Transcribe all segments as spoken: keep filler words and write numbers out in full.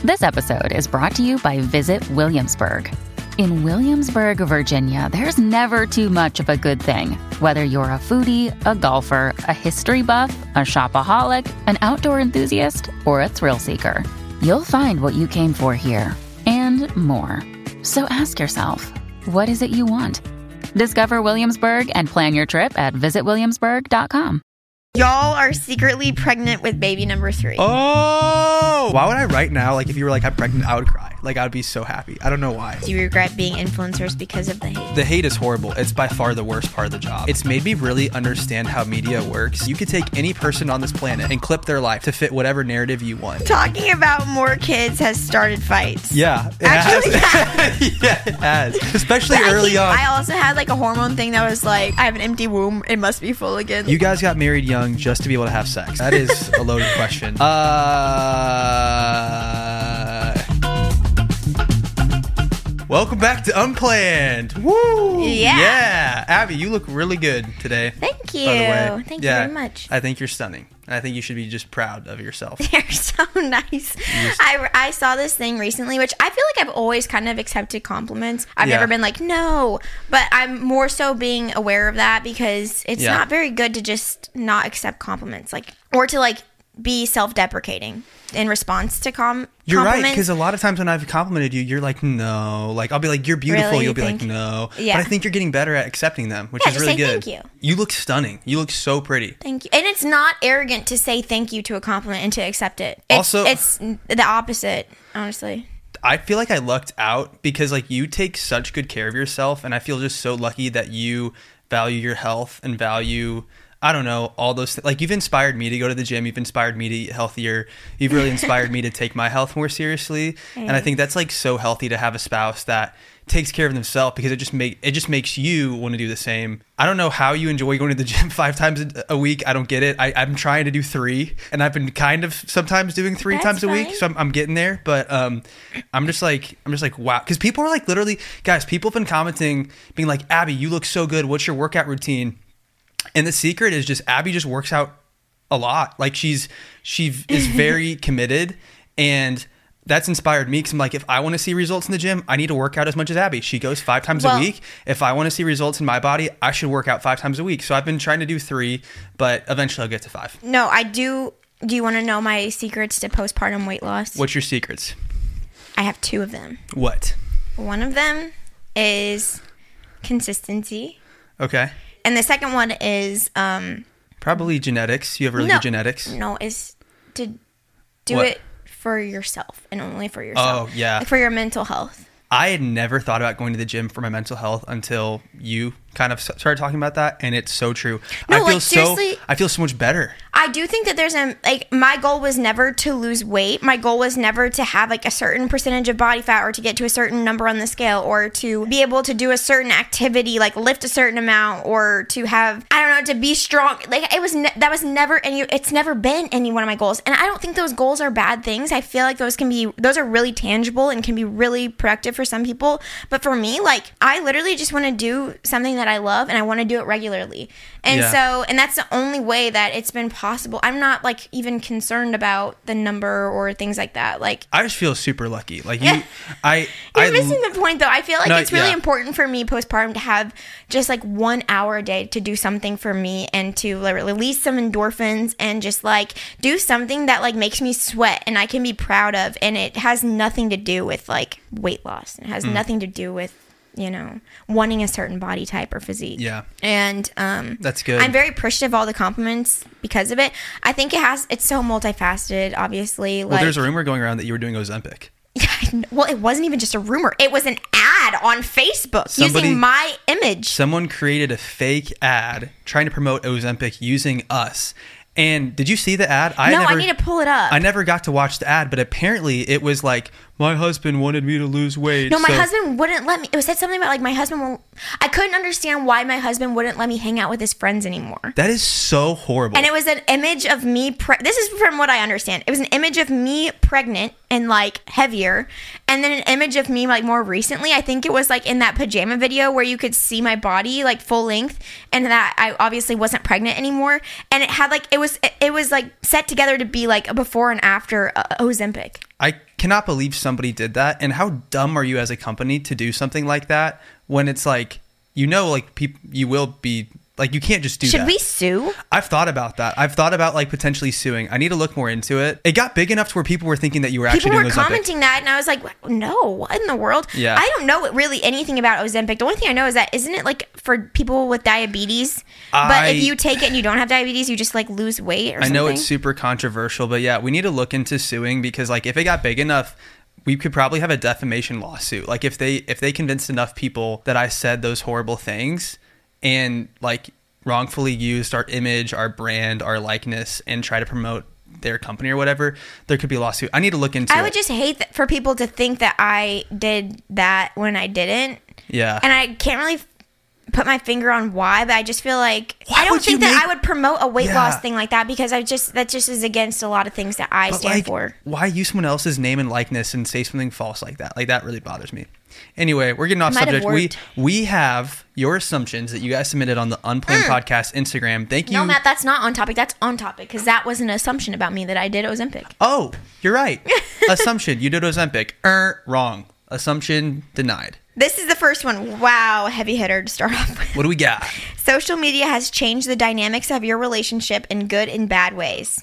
This episode is brought to you by Visit Williamsburg. In Williamsburg, Virginia, there's never too much of a good thing. Whether you're a foodie, a golfer, a history buff, a shopaholic, an outdoor enthusiast, or a thrill seeker, you'll find what you came for here and more. So ask yourself, what is it you want? Discover Williamsburg and plan your trip at visit williamsburg dot com. Y'all are secretly pregnant with baby number three. Oh! Why would I right now, like, if you were like, I'm pregnant, I would cry. Like, I would be so happy. I don't know why. Do you regret being influencers because of the hate? The hate is horrible. It's by far the worst part of the job. It's made me really understand how media works. You could take any person on this planet and clip their life to fit whatever narrative you want. Talking about more kids has started fights. Yeah. It Actually, has. Yeah, it has. Especially But I early think on. I also had like a hormone thing that was like, I have an empty womb. It must be full again. You guys got married young just to be able to have sex. That is a loaded question. Uh... Welcome back to Unplanned. Woo! Yeah. Yeah. Abby, you look really good today. Thank you. By the way. Thank Yeah, you very much. I think you're stunning. And I think you should be just proud of yourself. They're so nice. just- I, I saw this thing recently, which I feel like I've always kind of accepted compliments. I've Yeah. never been like, no. But I'm more so being aware of that because it's Yeah. not very good to just not accept compliments. Like, or to like be self-deprecating in response to com- You're right, compliments. because a lot of times when I've complimented you, you're like, no. Like, I'll be like, you're beautiful. Really? You'll be Thank like, you. no. Yeah. But I think you're getting better at accepting them, which Yeah, is just really say good. thank you. You look stunning. You look so pretty. Thank you. And it's not arrogant to say thank you to a compliment and to accept it. It's, Also- it's the opposite, honestly. I feel like I lucked out because like you take such good care of yourself, and I feel just so lucky that you value your health and value, I don't know, all those things. Like, you've inspired me to go to the gym. You've inspired me to eat healthier. You've really inspired me to take my health more seriously. And I think that's like so healthy to have a spouse that takes care of themselves, because it just make it just makes you want to do the same. I don't know how you enjoy going to the gym five times a, a week. I don't get it. I, I'm trying to do three, and I've been kind of sometimes doing three That's times a week. fine. So I'm, I'm getting there, but um, I'm just like I'm just like wow, because people are like literally, guys. People have been commenting, being like, Abby, you look so good. What's your workout routine? And the secret is just Abby just works out a lot. Like, she's she is very committed, and that's inspired me, because I'm like, if I want to see results in the gym, I need to work out as much as Abby. She goes five times Well- a week. If I want to see results in my body, I should work out five times a week. So I've been trying to do three, but eventually I'll get to five. No, I do. Do you want to know my secrets to postpartum weight loss? What's your secrets? I have two of them. What? One of them is consistency, Okay. and the second one is um Probably genetics. You have really no, good genetics. No, is to do What? it for yourself and only for yourself. Oh, yeah. Like for your mental health. I had never thought about going to the gym for my mental health until you kind of started talking about that, and it's so true. No, I feel like, so seriously- I feel so much better. I do think that there's a like my goal was never to lose weight. My goal was never to have like a certain percentage of body fat or to get to a certain number on the scale or to be able to do a certain activity, like lift a certain amount, or to have, I don't know, to be strong. Like it was ne- that was never any it's never been any one of my goals. And I don't think those goals are bad things. I feel like those can be those are really tangible and can be really productive for some people. But for me, like I literally just want to do something that I love and I want to do it regularly. And Yeah. so and that's the only way that it's been possible. I'm not like even concerned about the number or things like that. Like I just feel super lucky. Like you, Yeah. I, you're I, missing the point though. I feel like No, it's really yeah. important for me postpartum to have just like one hour a day to do something for me and to like, release some endorphins and just like do something that like makes me sweat and I can be proud of. And it has nothing to do with like weight loss. It has Mm. nothing to do with, you know, wanting a certain body type or physique. Yeah. And um That's good. I'm very appreciative of all the compliments because of it. I think it has it's so multifaceted, obviously. well, like there's a rumor going around that you were doing Ozempic. well, it wasn't even just a rumor. It was an ad on Facebook Somebody- using my image. Someone created a fake ad trying to promote Ozempic using us. And did you see the ad? I no, never, I need to pull it up. I never got to watch the ad, but apparently it was like, my husband wanted me to lose weight. No, my so- husband wouldn't let me. It said something about like my husband will. I couldn't understand why my husband wouldn't let me hang out with his friends anymore. That is so horrible. And it was an image of me. Pre- this is from what I understand. It was an image of me pregnant and like heavier, and then an image of me like more recently. I think it was like in that pajama video where you could see my body like full length, and that I obviously wasn't pregnant anymore. And it had like it was it, it was like set together to be like a before and after uh, Ozempic. I cannot believe somebody did that. And how dumb are you as a company to do something like that when it's like, you know, like people, you will be like, you can't just do Should that. we sue? I've thought about that. I've thought about like potentially suing. I need to look more into it. It got big enough to where people were thinking that you were actually People doing were Ozempic. commenting that, and I was like, no, what in the world? Yeah. I don't know really anything about Ozempic. The only thing I know is that, isn't it like for people with diabetes? I, but if you take it and you don't have diabetes, you just like lose weight or I something? know it's super controversial, but yeah, we need to look into suing because like if it got big enough, we could probably have a defamation lawsuit. Like if they if they convinced enough people that I said those horrible things and like wrongfully used our image, our brand, our likeness, and try to promote their company or whatever, there could be a lawsuit. I need to look into it. I would just hate th- for people to think that I did that when I didn't. Yeah. And I can't really f- put my finger on why, but I just feel like Why I don't would you think that make- I would promote a weight Yeah. loss thing like that because I just that just is against a lot of things that I But, stand like, for. why use someone else's name and likeness and say something false like that? Like that really bothers me. Anyway, we're getting off Might have subject. We worked. we have your assumptions that you guys submitted on the Unplanned Podcast Instagram. Thank you. Mm. No, Matt, that's not on topic. That's on topic because that was an assumption about me that I did Ozempic. Oh, you're right. Assumption. You did Ozempic. Er, wrong. Assumption denied. This is the first one. Wow, heavy hitter to start off with. What do we got? Social media has changed the dynamics of your relationship in good and bad ways.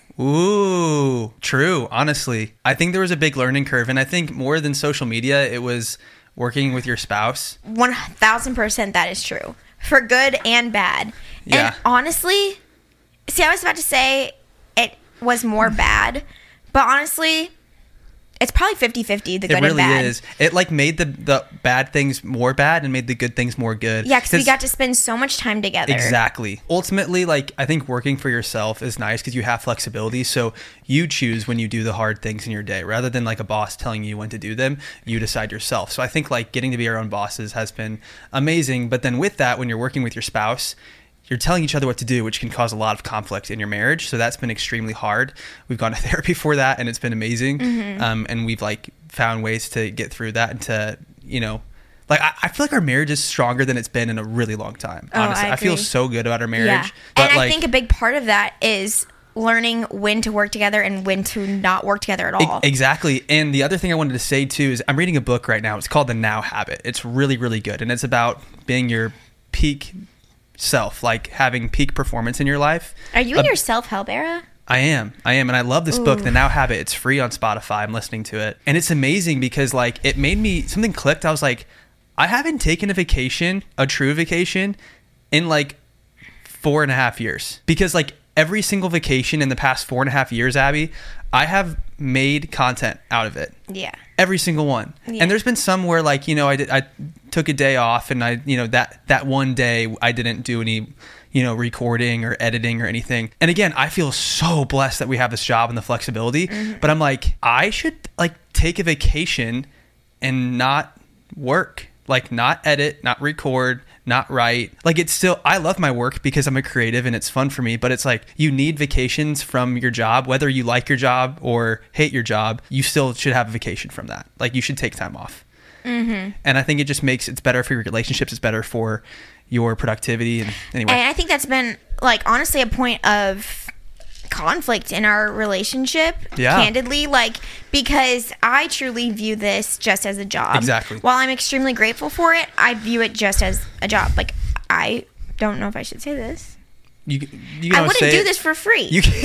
Ooh, true. Honestly, I think there was a big learning curve, and I think more than social media, it was working with your spouse. one thousand percent that is true. For good and bad. Yeah. And honestly, see, I was about to say it was more bad, but honestly, it's probably fifty-fifty, the good It really and bad. is. It like made the the bad things more bad and made the good things more good. Yeah, because we got to spend so much time together. Exactly. Ultimately, like I think working for yourself is nice because you have flexibility. So you choose when you do the hard things in your day rather than like a boss telling you when to do them. You decide yourself. So I think like getting to be our own bosses has been amazing. But then with that, when you're working with your spouse, you're telling each other what to do, which can cause a lot of conflict in your marriage. So that's been extremely hard. We've gone to therapy for that, and it's been amazing. Mm-hmm. Um, and we've like found ways to get through that and to, you know, like I, I feel like our marriage is stronger than it's been in a really long time. Oh, Honestly, I I, feel agree. so good about our marriage. Yeah. But And like, I think a big part of that is learning when to work together and when to not work together at all. E- Exactly. And the other thing I wanted to say too is I'm reading a book right now. It's called The Now Habit. It's really, really good. And it's about being your peak self, like having peak performance in your life. Are you in Uh, your self-help era? I am. I am. And I love this book, The Now Habit. It's free on Spotify. I'm listening to it. And it's amazing because like it made me, something clicked. I was like, I haven't taken a vacation, a true vacation, in like four and a half years. Because like every single vacation in the past four and a half years, Abby, I have made content out of it. Yeah. Every single one. Yeah. And there's been some where like, you know, I did, I took a day off and I, you know, that, that one day I didn't do any, you know, recording or editing or anything. And again, I feel so blessed that we have this job and the flexibility, Mm-hmm. but I'm like, I should like take a vacation and not work, like not edit, not record, not write. Like it's still, I love my work because I'm a creative and it's fun for me, but it's like you need vacations from your job, whether you like your job or hate your job, you still should have a vacation from that. Like you should take time off. Mm-hmm. And I think it just makes, it's better for your relationships. It's better for your productivity. And anyway, And I think that's been like honestly a point of conflict in our relationship, Yeah. candidly, like because I truly view this just as a job. Exactly. While I'm extremely grateful for it, I view it just as a job. Like I don't know if I should say this. you, you I know, wouldn't say do it. this for free. You can,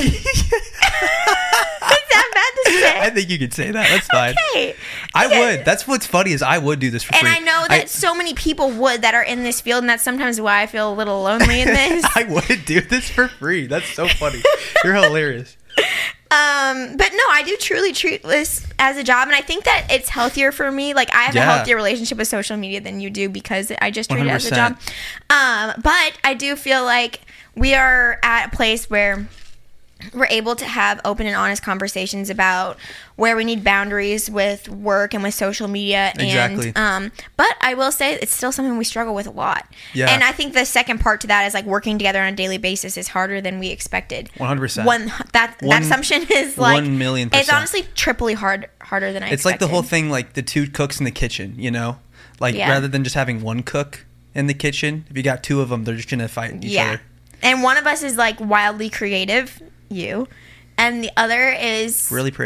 Is that bad to say? I think you could say that. That's fine. Okay. I Okay. would. That's what's funny is I would do this for And free. I know that so many people would that are in this field, and that's sometimes why I feel a little lonely in this. I would do this for free. That's so funny. You're hilarious. Um, but no, I do truly treat this as a job, and I think that it's healthier for me. Like I have a Yeah. healthier relationship with social media than you do because I just treat it as a one job. hundred Um, but I do feel like we are at a place where we're able to have open and honest conversations about where we need boundaries with work and with social media. Exactly. And um, but I will say it's still something we struggle with a lot. Yeah. And I think the second part to that is like working together on a daily basis is harder than we expected. one hundred percent. One that One- that assumption is like one million It's percent. honestly triply hard harder than I It's like the expected. whole thing, like the two cooks in the kitchen, you know? Like Yeah. rather than just having one cook in the kitchen, if you got two of them, they're just going to fight each Yeah. other. And one of us is like wildly creative, you, and the other is Really pretty.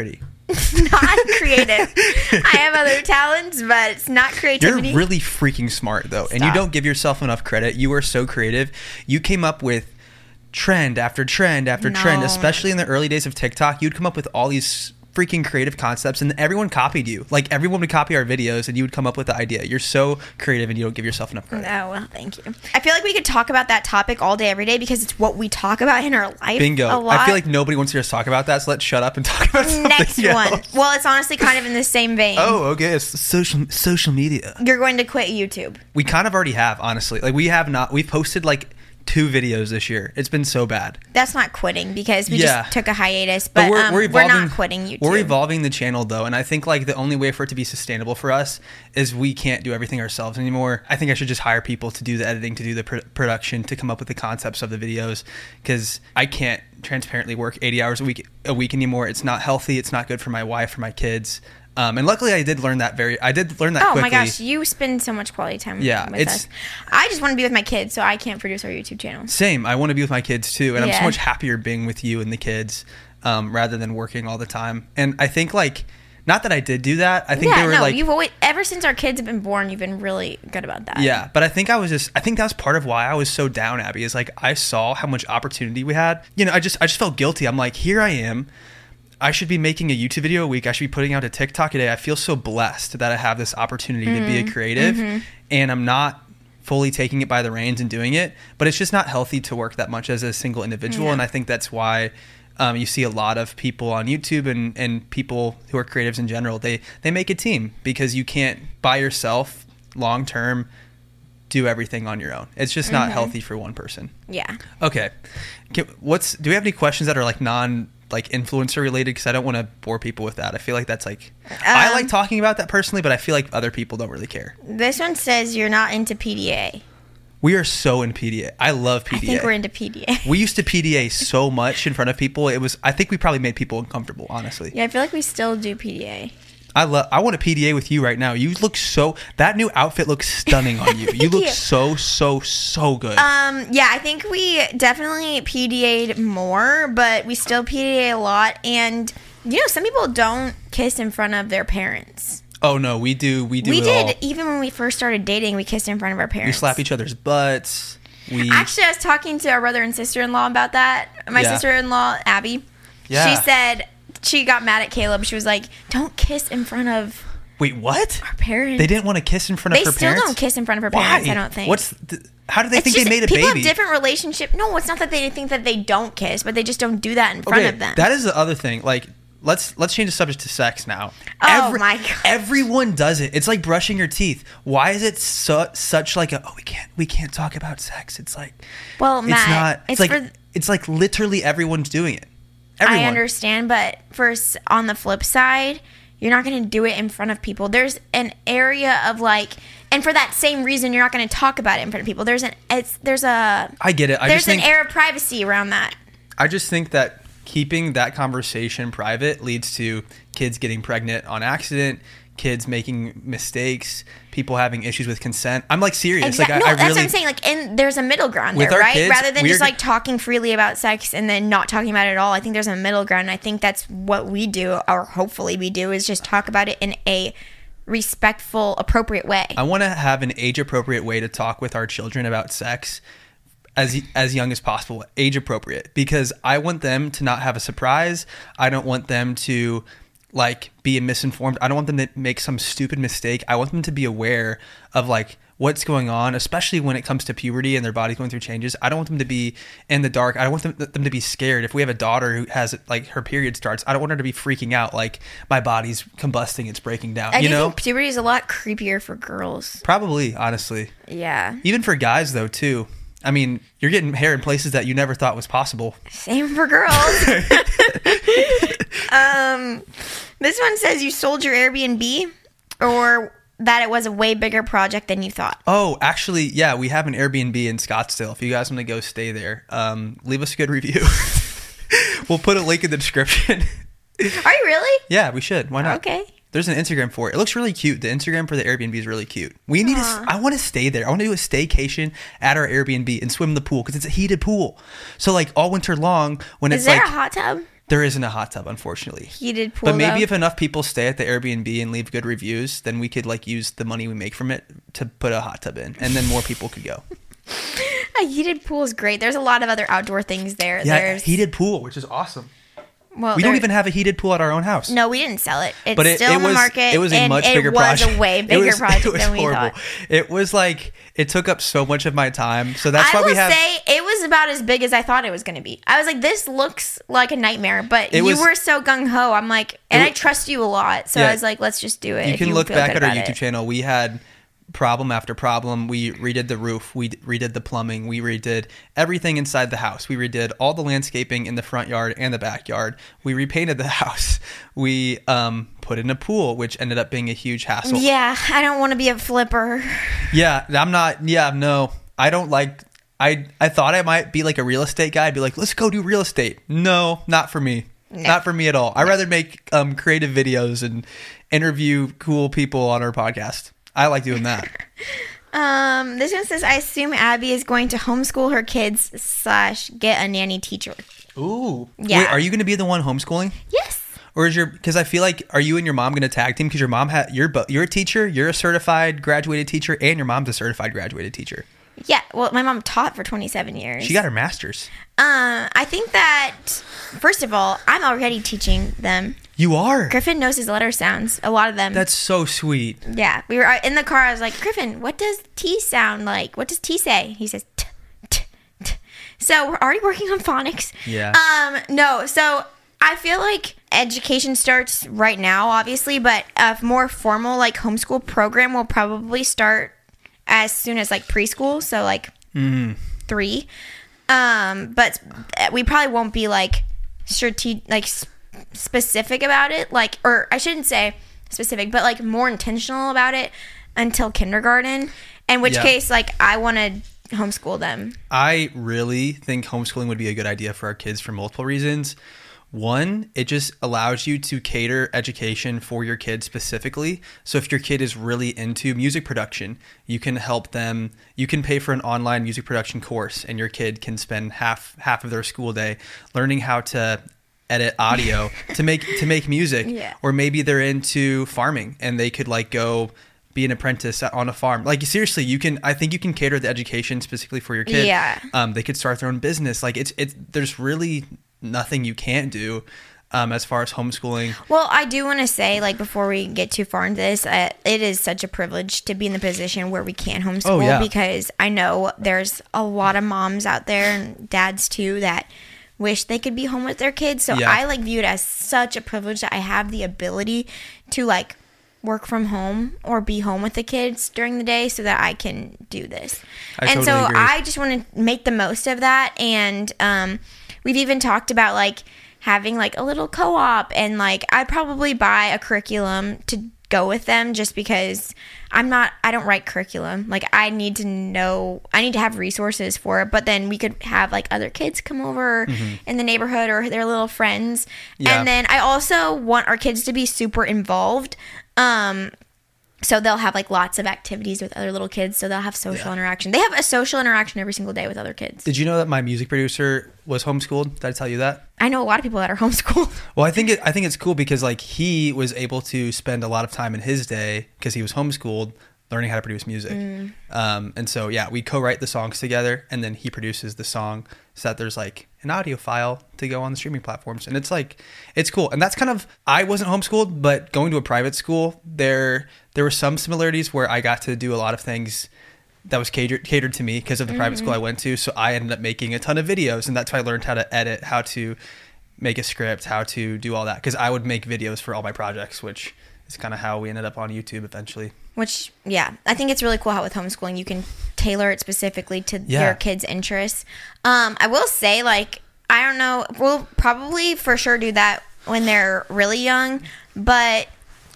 Not creative. I have other talents, but it's not creativity. You're really freaking smart, though. Stop. And you don't give yourself enough credit. You are so creative. You came up with trend after trend after No. trend, especially in the early days of TikTok. You'd come up with all these freaking creative concepts, and everyone copied you. Like, everyone would copy our videos, and you would come up with the idea. You're so creative, and you don't give yourself enough credit. Oh, well, thank you. I feel like we could talk about that topic all day, every day, because it's what we talk about in our life. Bingo. A lot. I feel like nobody wants to hear us talk about that, so let's shut up and talk about something Next else. one. Well, it's honestly kind of in the same vein. Oh, okay. It's social social media. You're going to quit YouTube. We kind of already have, honestly. Like, we have not. We've posted like two videos this year. It's been so bad. That's not quitting because we Yeah. just took a hiatus, but, we're, um, we're, we're evolving, not quitting YouTube. We're evolving the channel, though, and I think like the only way for it to be sustainable for us is we can't do everything ourselves anymore. I think I should just hire people to do the editing, to do the pr- production, to come up with the concepts of the videos, because I can't transparently work eighty hours a week a week anymore. It's not healthy. It's not good for my wife, for my kids. Um, and luckily, I did learn that very. I did learn that. Oh quickly. my gosh, you spend so much quality time Yeah, with it's- us. I just want to be with my kids, so I can't produce our YouTube channel. Same. I want to be with my kids too, and I'm Yeah. so much happier being with you and the kids um, rather than working all the time. And I think like, not that I did do that. I think Yeah, they were no, like, you've always ever since our kids have been born, you've been really good about that. yeah. But I think I was just. I think that's part of why I was so down, Abby. Is like I saw how much opportunity we had. You know, I just I just felt guilty. I'm like, here I am. I should be making a YouTube video a week. I should be putting out a TikTok a day. I feel so blessed that I have this opportunity Mm-hmm. to be a creative, Mm-hmm. and I'm not fully taking it by the reins and doing it. But it's just not healthy to work that much as a single individual, Yeah. and I think that's why um, you see a lot of people on YouTube and, and people who are creatives in general. They they make a team because you can't by yourself long term do everything on your own. It's just not Mm-hmm. healthy for one person. Yeah. Okay, Can, what's do we have any questions that are like non like influencer related? Because I don't want to bore people with that. I feel like that's like I Um, like talking about that personally, but I feel like other people don't really care. This one says you're not into P D A. We are so in P D A. I love P D A. I think we're into P D A. We used to P D A so much in front of people. It was I think we probably made people uncomfortable, honestly. Yeah, I feel like we still do P D A. I love I want to P D A with you right now. You look so that new outfit looks stunning on you. You look you. so so so good. Um, yeah, I think we definitely P D A'd more, but we still P D A a lot. And, you know, some people don't kiss in front of their parents. oh no, we do we do We it did, all. even when we first started dating, we kissed in front of our We parents. slap each other's butts. We Actually, I was talking to our brother and sister-in-law about that. My Yeah. sister-in-law, Abby, Yeah. she said she got mad at Caleb. She was like, don't kiss in front of Wait, what? our parents. They didn't want to kiss in front of They her still parents? don't kiss in front of her Why? parents, I don't think. What's the, how do they It's think just, they made a people baby? have different relationship. No, it's not that they think that they don't kiss, but they just don't do that in front okay, of them. that is the other thing. Like, let's let's change the subject to sex now. Oh, my God. Everyone does it. It's like brushing your teeth. Why is it su- such like a oh we can't we can't talk about sex? It's like Well, it's Matt, not. It's, it's like for- it's like literally everyone's doing it. Everyone. I understand, but first, on the flip side, you're not going to do it in front of people. There's an area of like, and for that same reason, you're not going to talk about it in front of people. There's an it's there's a I get it. I there's just think an air of privacy around that. I just think that keeping that conversation private leads to kids getting pregnant on accident, kids making mistakes, people having issues with consent. I'm like serious. Exactly. Like I, no, I that's really what I'm saying. Like, and there's a middle ground With there, our right? kids, Rather than we're- just like talking freely about sex and then not talking about it at all. I think there's a middle ground. And I think that's what we do, or hopefully we do, is just talk about it in a respectful, appropriate way. I want to have an age appropriate way to talk with our children about sex as as young as possible, age appropriate, because I want them to not have a surprise. I don't want them to like be misinformed. I don't want them to make some stupid mistake. I want them to be aware of like what's going on, especially when it comes to puberty and their body's going through changes. I don't want them to be in the dark. I don't want them, them to be scared. If we have a daughter who has like her period starts, I don't want her to be freaking out like my body's combusting, it's breaking down. I you do know, think puberty is a lot creepier for girls. probably honestly. Yeah. Even for guys, though, too. I mean, you're getting hair in places that you never thought was possible. Same for girls. um, this one says you sold your Airbnb, or that it was a way bigger project than you thought. Oh, actually, yeah, we have an Airbnb in Scottsdale. If you guys want to go stay there, um, leave us a good review. We'll put a link in the description. Are you really? Yeah, we should. Why not? Okay. There's an Instagram for it. It looks really cute. The Instagram for the Airbnb is really cute. We need to. I want to stay there. I want to do a staycation at our Airbnb and swim in the pool because it's a heated pool. So like all winter long, when Is it's there like a hot tub? There isn't a hot tub, unfortunately. Heated pool. But maybe though. if enough people stay at the Airbnb and leave good reviews, then we could like use the money we make from it to put a hot tub in, and then more people could go. A heated pool is great. There's a lot of other outdoor things there. Yeah, There's heated pool, which is awesome. Well, we there, don't even have a heated pool at our own house. No, we didn't sell it. It's but it, still it in was, the market. It was a and much it bigger was project. a way It bigger was, project it was than we horrible. thought. It was like it took up so much of my time. So that's I why will we have. say it was about as big as I thought it was going to be. I was like, this looks like a nightmare, but It you was- were so gung ho. I'm like, and It I wa- trust you a lot, so Yeah. I was like, let's just do it. You if can look feel back good at our about YouTube it. channel. We had problem after problem. We redid the roof. We d- redid the plumbing. We redid everything inside the house. We redid all the landscaping in the front yard and the backyard. We repainted the house. We um, put in a pool, which ended up being a huge hassle. Yeah, I don't want to be a flipper. Yeah, I'm not. Yeah, no, I don't like. I I thought I might be like a real estate guy. I'd be like, let's go do real estate. No, not for me. No. Not for me at all. I'd rather make um, creative videos and interview cool people on our podcast. I like doing that. Um, this one says, I assume Abby is going to homeschool her kids slash get a nanny teacher. Ooh. Yeah. Wait, are you going to be the one homeschooling? Yes. Or is your, because I feel like, are you and your mom going to tag team? Because your mom had, you're, bo- you're a teacher, you're a certified graduated teacher, and your mom's a certified graduated teacher. Yeah. Well, my mom taught for twenty-seven years. She got her master's. Um, I think that, first of all, I'm already teaching them. You are? Griffin knows his letter sounds. A lot of them. That's so sweet. Yeah. We were in the car. I was like, Griffin, what does T sound like? What does T say? He says, t, t, t. So we're already working on phonics. Yeah. Um, no. So I feel like education starts right now, obviously, but a more formal, like, homeschool program will probably start as soon as, like, preschool. So, like, Mm. three. Um, but we probably won't be, like, strate- like, s- specific about it. Like, or I shouldn't say specific, but, like, more intentional about it until kindergarten. In which Yeah. case, like, I want to homeschool them. I really think homeschooling would be a good idea for our kids for multiple reasons. One, it just allows you to cater education for your kid specifically. So if your kid is really into music production, you can help them. You can pay for an online music production course, and your kid can spend half half of their school day learning how to edit audio to make to make music. Yeah. Or maybe they're into farming and they could like go be an apprentice on a farm. Like seriously, you can. I think you can cater the education specifically for your kid. Yeah. Um, they could start their own business. Like it's it's there's really nothing you can't do um, as far as homeschooling. Well, I do want to say, like, before we get too far into this, uh, it is such a privilege to be in the position where we can homeschool Oh, yeah. because I know there's a lot of moms out there and dads too that wish they could be home with their kids. So Yeah. I like view it as such a privilege that I have the ability to like work from home or be home with the kids during the day so that I can do this. I and totally so agree. I just want to make the most of that. And um, we've even talked about like having like a little co-op, and like I'd probably buy a curriculum to go with them just because I'm not, I don't write curriculum. Like I need to know, I need to have resources for it, but then we could have like other kids come over in the neighborhood or their little friends. Yeah. And then I also want our kids to be super involved. Um, so they'll have like lots of activities with other little kids. So they'll have social Yeah. interaction. They have a social interaction every single day with other kids. Did you know that my music producer was homeschooled? Did I tell you that? I know a lot of people that are homeschooled. Well, I think it, I think it's cool because like he was able to spend a lot of time in his day because he was homeschooled learning how to produce music. Mm. Um, and so yeah, we co-write the songs together, and then he produces the song so that there's like an audio file to go on the streaming platforms, and it's like it's cool. And that's kind of, I wasn't homeschooled, but going to a private school, there there were some similarities where I got to do a lot of things that was catered catered to me because of the private school I went to. So I ended up making a ton of videos, and that's how I learned how to edit, how to make a script, how to do all that, because I would make videos for all my projects, which is kind of how we ended up on YouTube eventually. Which, yeah, I think it's really cool how with homeschooling you can tailor it specifically to Yeah. your kids' interests. Um, I will say, like, I don't know, we'll probably for sure do that when they're really young, but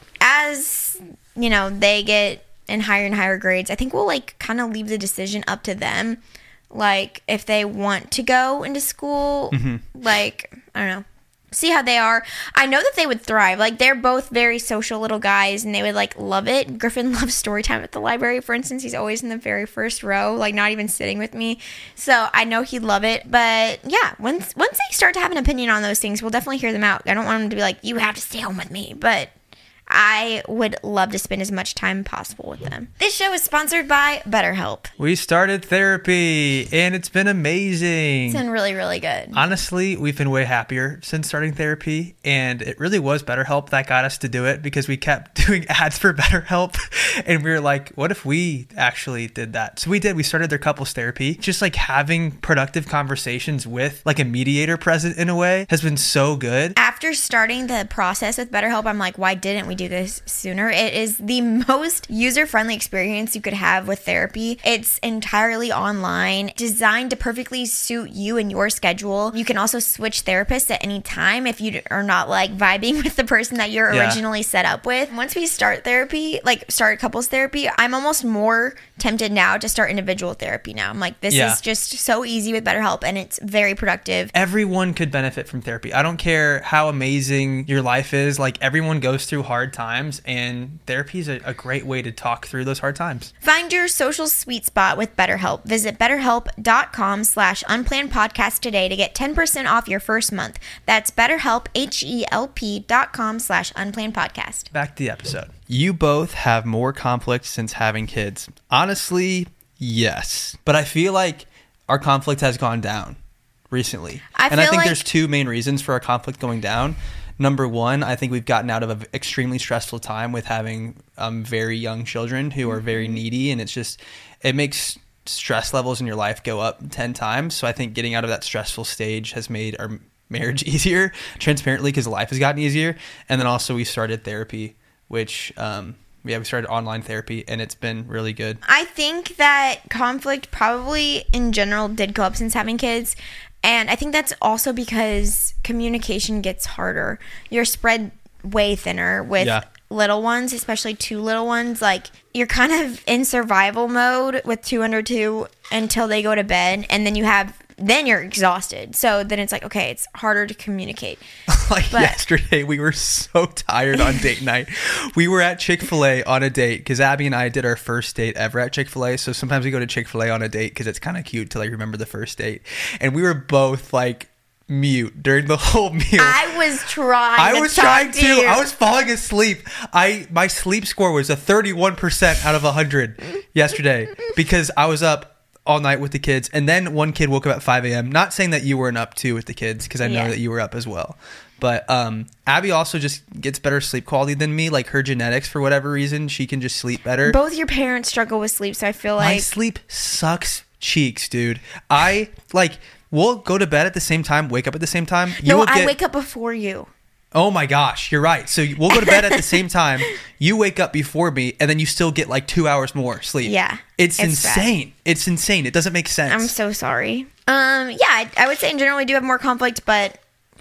as, you know, they get in higher and higher grades, I think we'll, like, kind of leave the decision up to them. Like, if they want to go into school, Mm-hmm. like, I don't know. see how they are. I know that they would thrive. Like, they're both very social little guys, and they would, like, love it. Griffin loves story time at the library, for instance. He's always in the very first row, like, not even sitting with me. So I know he'd love it. But, yeah, once once they start to have an opinion on those things, we'll definitely hear them out. I don't want them to be like, you have to stay home with me. But I would love to spend as much time possible with them. This show is sponsored by BetterHelp. We started therapy, and it's been amazing. It's been really, really good. Honestly, we've been way happier since starting therapy, and it really was BetterHelp that got us to do it, because we kept doing ads for BetterHelp, and we were like, what if we actually did that? So we did. We started their couples therapy. Just like having productive conversations with like a mediator present in a way has been so good. After starting the process with BetterHelp, I'm like, why didn't we do this sooner? It is the most user-friendly experience you could have with therapy. It's entirely online, designed to perfectly suit you and your schedule. You can also switch therapists at any time if you are not like vibing with the person that you're Yeah. originally set up with. Once we start therapy, like start couples therapy, I'm almost more tempted now to start individual therapy now. I'm like, this Yeah. is just so easy with BetterHelp, and it's very productive. Everyone could benefit from therapy. I don't care how amazing your life is. Like, everyone goes through hard times, and therapy is a, a great way to talk through those hard times. Find your social sweet spot with BetterHelp. Visit betterhelp.com slash unplanned podcast today to get ten percent off your first month. That's betterhelp, H-E-L-P dot com slash unplanned podcast. Back to the episode. You both have more conflict since having kids. Honestly, yes. But I feel like our conflict has gone down recently. I and I feel think like- there's two main reasons for our conflict going down. Number one, I think we've gotten out of an extremely stressful time with having um, very young children who are very needy, and it's just, it makes stress levels in your life go up ten times. So I think getting out of that stressful stage has made our marriage easier, transparently, because life has gotten easier. And then also we started therapy, which, um, yeah, we started online therapy, and it's been really good. I think that conflict probably in general did go up since having kids. And I think that's also because communication gets harder. You're spread way thinner with Yeah. little ones, especially two little ones. Like, you're kind of in survival mode with two under two until they go to bed. And then you have, then you're exhausted. So then it's like, okay, it's harder to communicate. Like But- yesterday, we were so tired on date night. We were at Chick-fil-A on a date because Abby and I did our first date ever at Chick-fil-A. So sometimes we go to Chick-fil-A on a date because it's kind of cute to like remember the first date. And we were both like mute during the whole meal. I was trying I to was talk trying to to. you. I was falling asleep. I my sleep score was a thirty-one percent out of one hundred yesterday because I was up all night with the kids, and then one kid woke up at five a.m. Not saying that you weren't up too with the kids, because I know Yeah. that you were up as well. But um, Abby also just gets better sleep quality than me. Like, her genetics, for whatever reason, she can just sleep better. Both your parents struggle with sleep, so I feel My like sleep sucks cheeks, dude. I like we'll go to bed at the same time, wake up at the same time. You no, will I get, wake up before you. Oh my gosh, you're right. So we'll go to bed at the same time. You wake up before me, and then you still get like two hours more sleep. Yeah, It's, it's bad. insane. It's insane. It doesn't make sense. I'm so sorry. Um, yeah, I, I would say in general we do have more conflict, but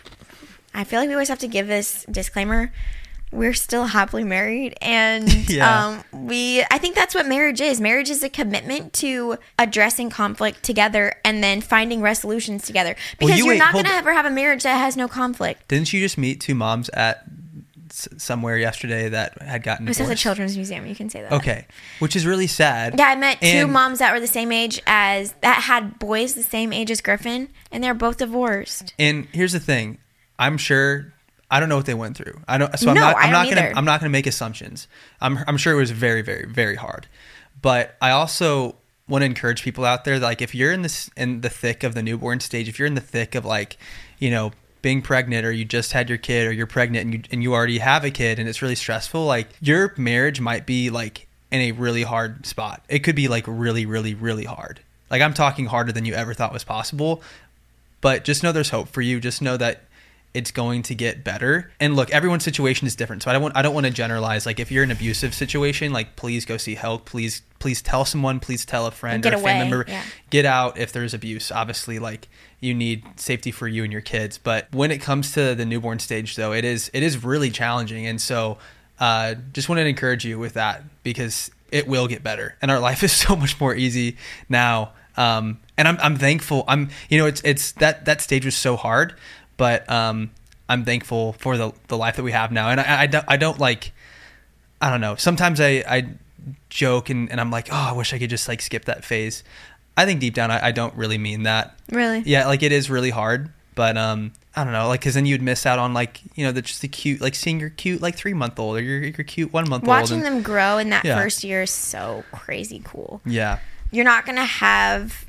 I feel like we always have to give this disclaimer. We're still happily married, and Yeah. um, we. I think that's what marriage is. Marriage is a commitment to addressing conflict together and then finding resolutions together. Because you you're wait, not hold- going to ever have a marriage that has no conflict. Didn't you just meet two moms at s- somewhere yesterday that had gotten This is a divorced? children's museum. You can say that. Okay, which is really sad. Yeah, I met two And- moms that were the same age as that had boys the same age as Griffin, and they're both divorced. And here's the thing, I'm sure I don't know what they went through. I don't. So I'm No, not. I I'm don't not gonna. either. I'm not gonna make assumptions. I'm. I'm sure it was very, very, very hard. But I also want to encourage people out there. Like, if you're in this in the thick of the newborn stage, if you're in the thick of like, you know, being pregnant, or you just had your kid, or you're pregnant and you and you already have a kid, and it's really stressful. Like, your marriage might be like in a really hard spot. It could be like really, really, really hard. Like, I'm talking harder than you ever thought was possible. But just know there's hope for you. Just know that it's going to get better. And look, everyone's situation is different. So I don't want I don't want to generalize. Like, if you're in an abusive situation, like, please go see help. Please please tell someone. Please tell a friend Get or a family away, member. yeah. Get out if there's abuse. Obviously, like, you need safety for you and your kids. But when it comes to the newborn stage, though, it is it is really challenging. And so uh, just want to encourage you with that, because it will get better. And our life is so much more easy now. Um, and I'm I'm thankful. I'm you know it's it's that that stage was so hard. But um, I'm thankful for the the life that we have now. And I, I don't I don't like I don't know. Sometimes I I joke and, and I'm like, oh, I wish I could just like skip that phase. I think deep down I, I don't really mean that. Really? Yeah, like it is really hard, but um I don't know, like, because then you'd miss out on, like, you know, the just the cute, like, seeing your cute, like, three-month-old or your, your cute one-month-old. Watching and, them grow in that yeah. first year is so crazy cool. Yeah. You're not going to have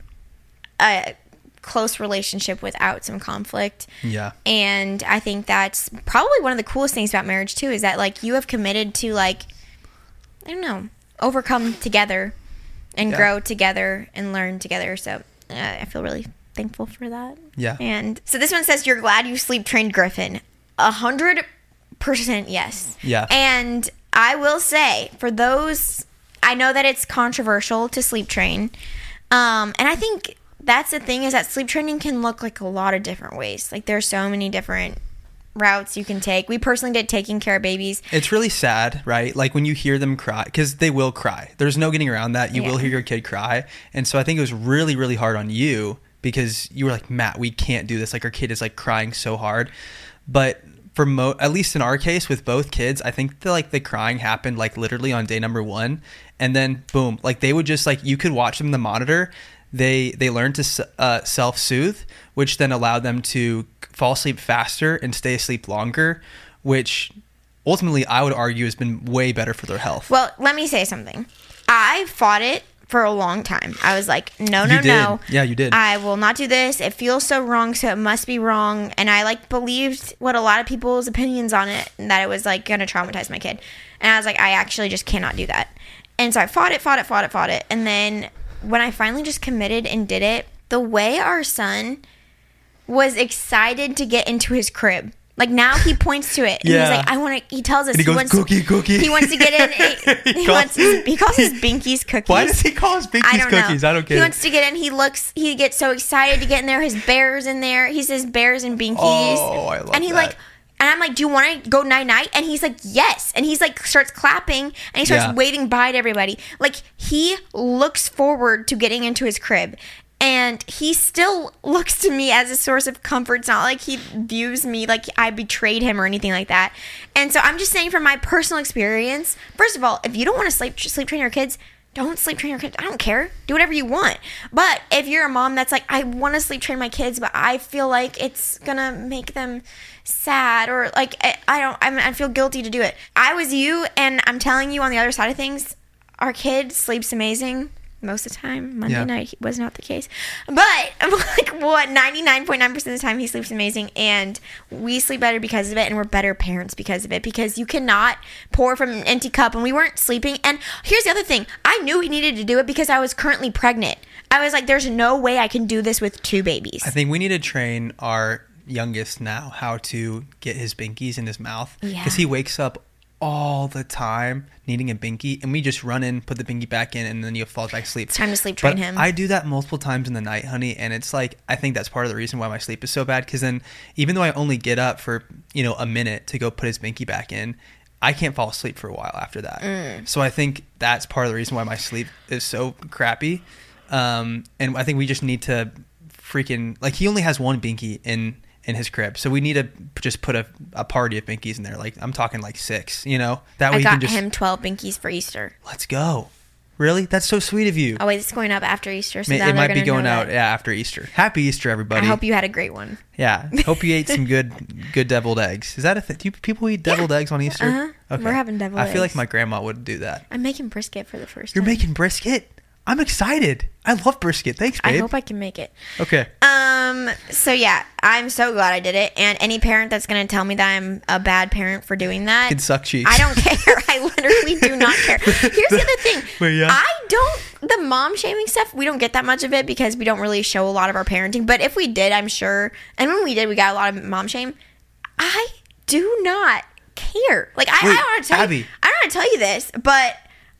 a close relationship without some conflict. Yeah. And I think that's probably one of the coolest things about marriage, too, is that, like, you have committed to, like, I don't know, overcome together and yeah. grow together and learn together. So uh, I feel really thankful for that. Yeah. And so this one says, you're glad you sleep trained Griffin. A hundred percent yes. Yeah. And I will say, for those, I know that it's controversial to sleep train. Um, and I think that's the thing, is that sleep training can look like a lot of different ways. Like, there's so many different routes you can take. We personally did taking care of babies. It's really sad, right? Like when you hear them cry, because they will cry. There's no getting around that. You Yeah. will hear your kid cry. And so I think it was really, really hard on you, because you were like, Matt, we can't do this. Like, our kid is like crying so hard. But for mo at least in our case with both kids, I think the like the crying happened like literally on day number one, and then boom, like they would just like, you could watch them in the monitor. They they learned to uh, self-soothe, which then allowed them to fall asleep faster and stay asleep longer, which ultimately I would argue has been way better for their health. Well, let me say something. I fought it for a long time. I was like, no, no, You did. no. Yeah, you did. I will not do this. It feels so wrong, so it must be wrong. And I like believed what a lot of people's opinions on it, and that it was like going to traumatize my kid. And I was like, I actually just cannot do that. And so I fought it, fought it, fought it, fought it. And then when I finally just committed and did it, the way our son was excited to get into his crib. Like, now he points to it and Yeah. he's like, I want to, he tells us And he goes, wants cookie, cookie. He wants to get in. He, he calls- wants his, he calls his binkies cookies. Why does he call his binkies I don't cookies? know. I don't get He it. wants to get in. He looks, he gets so excited to get in there. His bear's in there. He says bears and binkies. Oh, I love And he that. like, and I'm like, do you want to go night night? And he's like, yes. And he's like, starts clapping and he starts Yeah. waving bye to everybody. Like, he looks forward to getting into his crib. And he still looks to me as a source of comfort. It's not like he views me like I betrayed him or anything like that. And so I'm just saying, from my personal experience, first of all, if you don't want to sleep sleep train your kids, don't sleep train your kids. I don't care. Do whatever you want. But if you're a mom that's like, I want to sleep train my kids, but I feel like it's going to make them sad, or like, I, I don't, I'm, I feel guilty to do it. I was you, and I'm telling you, on the other side of things, our kid sleeps amazing. Most of the time. Monday Yeah. night was not the case. But I'm like, what, ninety-nine point nine percent of the time he sleeps amazing, and we sleep better because of it, and we're better parents because of it, because you cannot pour from an empty cup, and we weren't sleeping. And here's the other thing. I knew he needed to do it because I was currently pregnant. I was like, there's no way I can do this with two babies. I think we need to train our youngest now how to get his binkies in his mouth, Yeah. because he wakes up all the time needing a binky, and we just run in, put the binky back in, and then he falls back asleep. It's time to sleep train But him. I do that multiple times in the night, honey, and it's like, I think that's part of the reason why my sleep is so bad, because then even though I only get up for, you know, a minute to go put his binky back in, I can't fall asleep for a while after that. Mm. So I think that's part of the reason why my sleep is so crappy. Um, and I think we just need to freaking, like, he only has one binky in in his crib, so we need to just put a, a party of binkies in there. Like, I'm talking like six, you know, that way I he got can just him twelve binkies for Easter. let's go. Really? That's so sweet of you. Oh wait, it's going up after Easter, so May- now it they're might be gonna going know out that. yeah, after Easter. Happy Easter, everybody. I hope you had a great one. Yeah, hope you ate some good good deviled eggs. Is that a thing? Do you, people eat deviled eggs on Easter? Uh-huh. We're having deviled I feel like eggs. my grandma would do that. I'm making brisket for the first You're time. making brisket? I'm excited. I love brisket. Thanks, I babe. hope I can make it. Okay. Um. So yeah, I'm so glad I did it. And any parent that's gonna tell me that I'm a bad parent for doing that, Can suck cheeks. I don't care. I literally do not care. Here's the other thing. Wait, yeah. I don't. The mom shaming stuff, we don't get that much of it because we don't really show a lot of our parenting. But if we did, I'm sure. And when we did, we got a lot of mom shame. I do not care. Like, I, Wait, I don't want to tell Abby. you. I don't want to tell you this, but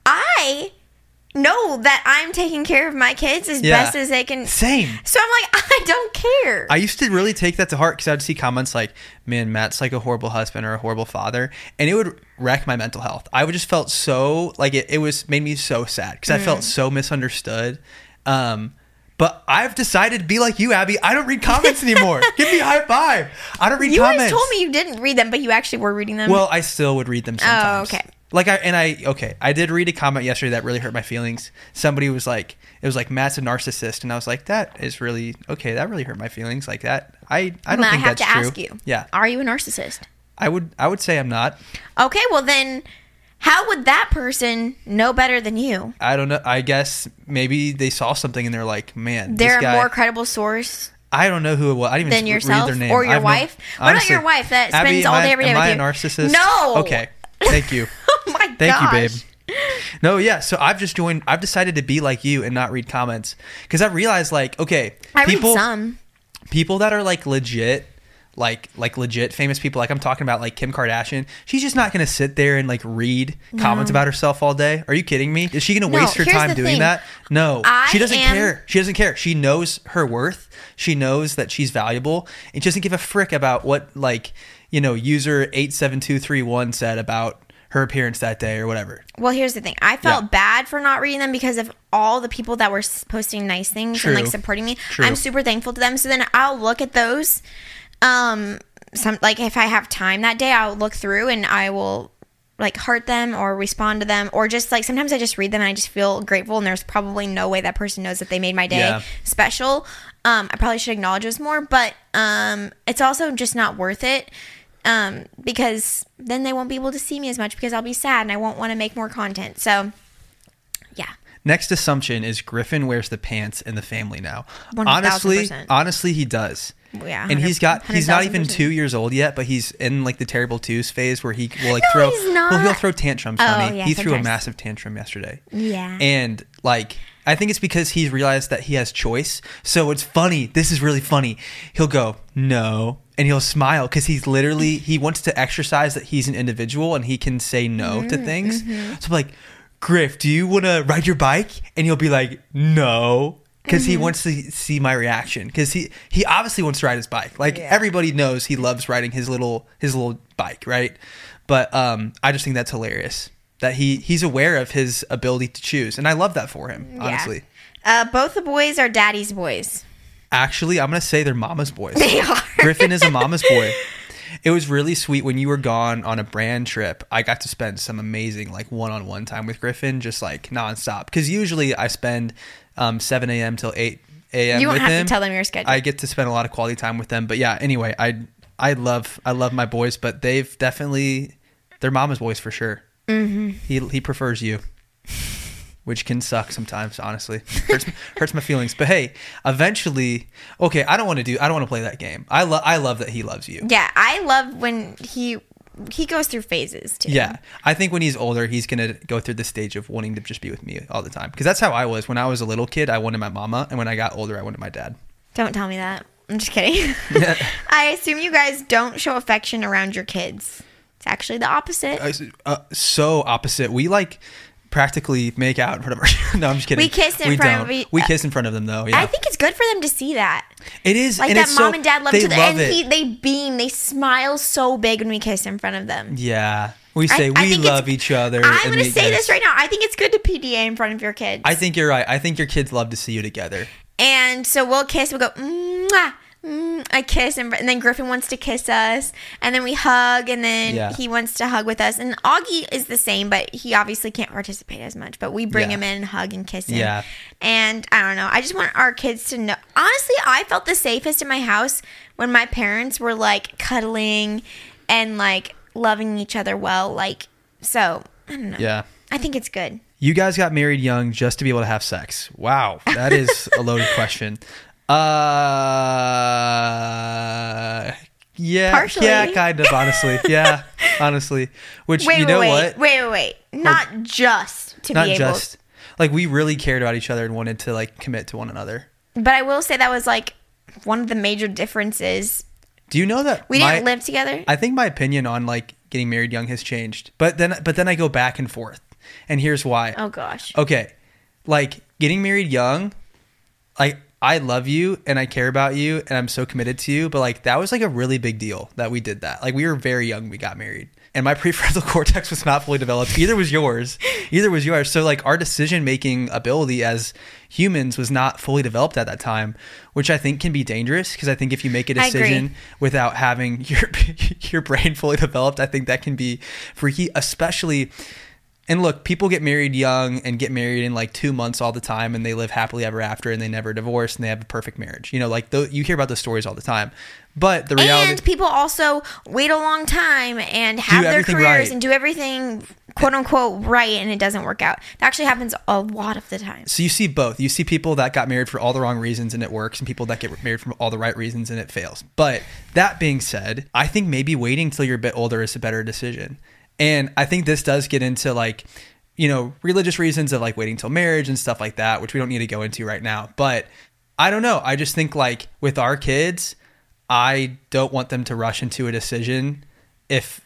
I know that I'm taking care of my kids as Yeah. best as they can. Same. So I'm like, I don't care. I used to really take that to heart, because I would see comments like, man, Matt's like a horrible husband or a horrible father. And it would wreck my mental health. I would just felt so, like, it, it was made me so sad, because I Mm. felt so misunderstood. Um, But I've decided to be like you, Abby. I don't read comments anymore. Give me a high five. I don't read you comments. You always told me you didn't read them, but you actually were reading them. Well, I still would read them sometimes. Oh, okay. Like I and I okay, I did read a comment yesterday that really hurt my feelings. Somebody was like, it was like Matt's a narcissist, and I was like, that is really okay. That really hurt my feelings. Like that, I I don't well, think I have that's to true. ask you. Yeah, are you a narcissist? I would I would say I'm not. Okay, well then, how would that person know better than you? I don't know. I guess maybe they saw something and they're like, man, they're this guy, a more credible source. I don't know who it was. I didn't even than yourself read their name or your I've wife. No, what honestly, about your wife that spends Abby, all am day I, every day am with I you? a narcissist? No. Okay. Thank you. Oh my Thank gosh. you, babe. No, yeah. So I've just joined. I've decided to be like you and not read comments because I've realized, like, okay, I people, read some. people that are like legit, like like legit famous people. Like I'm talking about, like Kim Kardashian. She's just not gonna sit there and like read No. comments about herself all day. Are you kidding me? Is she gonna No, waste her here's time the doing thing. that? No, I she doesn't am- care. She doesn't care. She knows her worth. She knows that she's valuable, and she doesn't give a frick about what, like, you know, user eight seven two three one said about her appearance that day or whatever. Well, here's the thing. I felt Yeah. bad for not reading them because of all the people that were s- posting nice things True. and like supporting me. True. I'm super thankful to them. So then I'll look at those. Um, some like if I have time that day, I'll look through and I will like heart them or respond to them, or just like sometimes I just read them and I just feel grateful. And there's probably no way that person knows that they made my day Yeah. special. Um, I probably should acknowledge this more, but um, it's also just not worth it. Um, because then they won't be able to see me as much because I'll be sad and I won't want to make more content. So, yeah. Next assumption is Griffin wears the pants in the family now. one thousand Honestly, percent. honestly, he does. Yeah. And he's got he's not even one hundred thousand percent. two years old yet, but he's in like the terrible twos phase where he will like No, throw he's not. well he'll throw tantrums, Oh, honey. yeah, he threw a sometimes. massive tantrum yesterday. Yeah. And like I think it's because he's realized that he has choice. So it's funny. This is really funny. He'll go, "No." And he'll smile because he's literally he wants to exercise that he's an individual and he can say no to things. So I'm like, Griff, do you want to ride your bike? And he'll be like, no, because he wants to see my reaction. Because he he obviously wants to ride his bike. Like Yeah. everybody knows he loves riding his little his little bike, right? But um, I just think that's hilarious that he he's aware of his ability to choose, and I love that for him. Yeah. Honestly, Uh, both the boys are daddy's boys. actually, I'm gonna say they're mama's boys. They are. Griffin is a mama's boy. It was really sweet when you were gone on a brand trip. I got to spend some amazing like one-on-one time with Griffin, just like nonstop. Because usually I spend um, seven a.m. till eight a.m. You won't with have him. to tell them your schedule. I get to spend a lot of quality time with them. But yeah, anyway, I I love I love my boys, but they've definitely they're mama's boys for sure. Mm-hmm. He he prefers you. Which can suck sometimes, honestly. Hurts, hurts my feelings. But hey, eventually, okay, I don't want to do, I don't want to play that game. I love, I love that he loves you. Yeah, I love when he he goes through phases too. Yeah, I think when he's older, he's gonna go through the stage of wanting to just be with me all the time. Because that's how I was when I was a little kid. I wanted my mama, and when I got older, I wanted my dad. Don't tell me that. I'm just kidding. I assume you guys don't show affection around your kids. It's actually the opposite. Uh, uh, so opposite. We like practically make out in front of our. No, I'm just kidding. We kiss in front don't. of e- We kiss in front of them though. Yeah, I think it's good for them to see that. it is. Like and that it's mom so, and dad love they each other, love and it. he, they beam, they smile so big when we kiss in front of them. Yeah, we say I- I we think love it's- each other. I'm and going to we say kiss. this right now. I think it's good to P D A in front of your kids. I think you're right. I think your kids love to see you together. And so we'll kiss. We'll go, mwah, mm, I kiss. And, and then Griffin wants to kiss us. And then we hug. And then Yeah. he wants to hug with us. And Augie is the same, but he obviously can't participate as much. But we bring Yeah. him in and hug and kiss him. Yeah. And I don't know. I just want our kids to know. Honestly, I felt the safest in my house when my parents were like cuddling and like loving each other well. Like, so I don't know. Yeah. I think it's good. You guys got married young just to be able to have sex. Wow, that is a loaded question. Uh, yeah, Partially. yeah, kind of. Honestly, yeah, honestly. Which Wait, you know wait, what? wait, wait, wait. Not just to Not be able. just like we really cared about each other and wanted to like commit to one another. But I will say that was like one of the major differences. Do you know that We my- didn't live together. I think my opinion on like getting married young has changed, but then but then I go back and forth, and here's why. Oh gosh. Okay, like getting married young, like I love you and I care about you and I'm so committed to you, but like that was like a really big deal that we did that. Like we were very young when we got married. and my prefrontal cortex was not fully developed. Either was yours. Either was yours. So like our decision-making ability as humans was not fully developed at that time, which I think can be dangerous, because I think if you make a decision without having your your brain fully developed, I think that can be freaky, especially... And look, people get married young and get married in like two months all the time, and they live happily ever after, and they never divorce, and they have a perfect marriage. You know, like th- you hear about those stories all the time. But the reality, and people also wait a long time and have their careers right. and do everything quote unquote right, and it doesn't work out. That actually happens a lot of the time. So you see both. You see people that got married for all the wrong reasons and it works, and people that get married for all the right reasons and it fails. But that being said, I think maybe waiting till you're a bit older is a better decision. And I think this does get into like, you know, religious reasons of like waiting till marriage and stuff like that, which we don't need to go into right now. But I don't know. I just think like with our kids, I don't want them to rush into a decision. If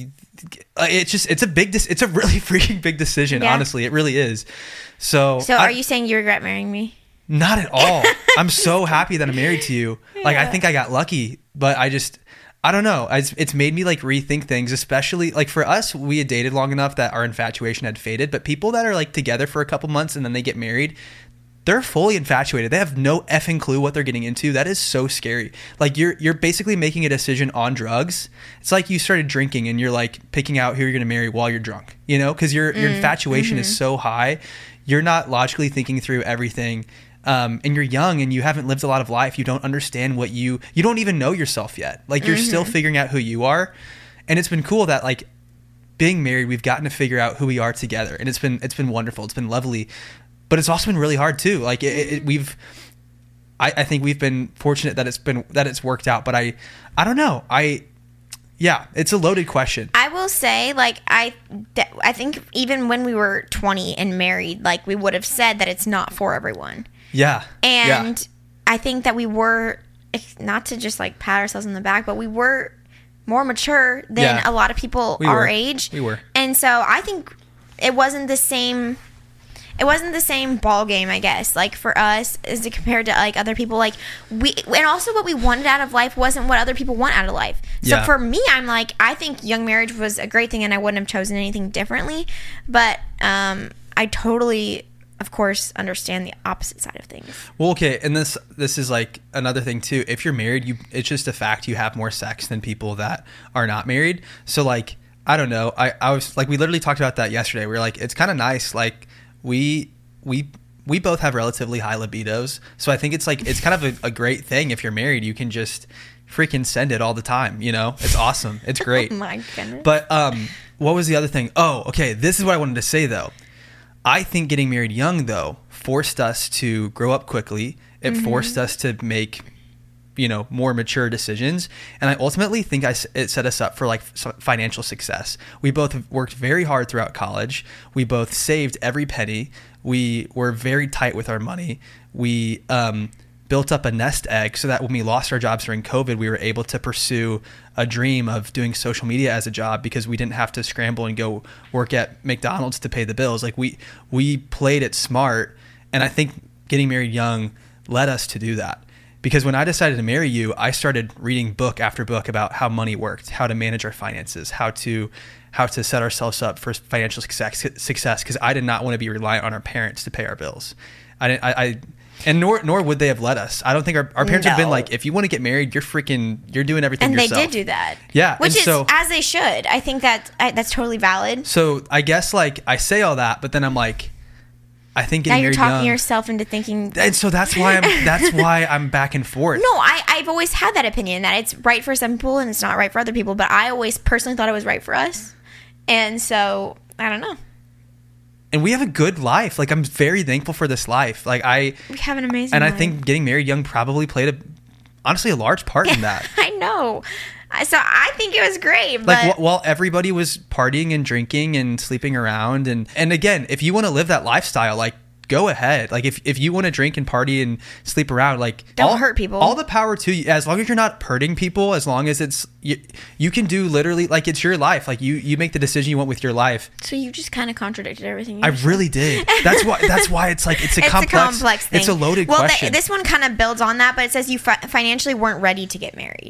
it's just, it's a big, it's a really freaking big decision. Yeah. Honestly, it really is. So, so I, are you saying you regret marrying me? Not at all. I'm so happy that I'm married to you. Like, yeah. I think I got lucky, but I just, I don't know. It's, it's made me like rethink things, especially like for us, we had dated long enough that our infatuation had faded, but people that are like together for a couple months and then they get married, they're fully infatuated. They have no effing clue what they're getting into. That is so scary. Like you're, you're basically making a decision on drugs. It's like you started drinking and you're like picking out who you're going to marry while you're drunk, you know, cause your, mm, your infatuation mm-hmm. is so high. You're not logically thinking through everything. Um, and you're young and you haven't lived a lot of life. You don't understand what you, you don't even know yourself yet. Like you're mm-hmm. still figuring out who you are. And it's been cool that like being married, we've gotten to figure out who we are together. And it's been, it's been wonderful. It's been lovely, but it's also been really hard too. Like it, it, we've, I, I think we've been fortunate that it's been, that it's worked out, but I, I don't know. I, yeah, it's a loaded question. I will say, like, I, th- I think even when we were twenty and married, like we would have said that it's not for everyone. Yeah. And yeah. I think that we were, not to just like pat ourselves on the back, but we were more mature than yeah. a lot of people we our were. age. We were. And so I think it wasn't the same, it wasn't the same ball game, I guess, like for us as compared to like other people. Like we, and also what we wanted out of life wasn't what other people want out of life. So yeah. for me, I'm like, I think young marriage was a great thing and I wouldn't have chosen anything differently. But um, I totally... of course, understand the opposite side of things. Well, okay, and this this is like another thing too. If you're married, you it's just a fact you have more sex than people that are not married. So like, I don't know. I, I was like, we literally talked about that yesterday. We were like, it's kind of nice. Like we we we both have relatively high libidos. So I think it's like it's kind of a, a great thing if you're married. You can just freaking send it all the time. You know, it's awesome. It's great. Oh my goodness. But um, what was the other thing? Oh, okay. This is what I wanted to say though. I think getting married young, though, forced us to grow up quickly. It mm-hmm. forced us to make, you know, more mature decisions. And I ultimately think I, it set us up for like financial success. We both worked very hard throughout college. We both saved every penny. We were very tight with our money. We um, built up a nest egg so that when we lost our jobs during COVID, we were able to pursue a dream of doing social media as a job because we didn't have to scramble and go work at McDonald's to pay the bills. Like we, we played it smart. And I think getting married young led us to do that, because when I decided to marry you, I started reading book after book about how money worked, how to manage our finances, how to, how to set ourselves up for financial success, success. Cause I did not want to be reliant on our parents to pay our bills. I didn't, I, I And nor nor would they have let us. I don't think our, our parents no. have been like, if you want to get married, you're freaking, you're doing everything and yourself. And they did do that. Yeah. Which and is, so, as they should. I think that I, that's totally valid. So I guess like I say all that, but then I'm like, I think getting now you're married talking young, yourself into thinking. And so that's why I'm, that's why I'm back and forth. No, I, I've always had that opinion that it's right for some people and it's not right for other people. But I always personally thought it was right for us. And so, I don't know. And we have a good life. Like, I'm very thankful for this life. Like, I... We have an amazing And life. I think getting married young probably played, a honestly, a large part in that. I know. So I think it was great. But like, wh- while everybody was partying and drinking and sleeping around. And, and again, if you want to live that lifestyle, like, go ahead. Like, if, if you want to drink and party and sleep around, like... Don't all, hurt people. All the power to you. As long as you're not hurting people, as long as it's... You, you can do literally... Like, it's your life. Like, you, you make the decision you want with your life. So you just kind of contradicted everything. I really did. That's why That's why it's like... It's a it's complex... a complex thing. It's a loaded well, question. Well, th- this one kind of builds on that, but it says you fi- financially weren't ready to get married.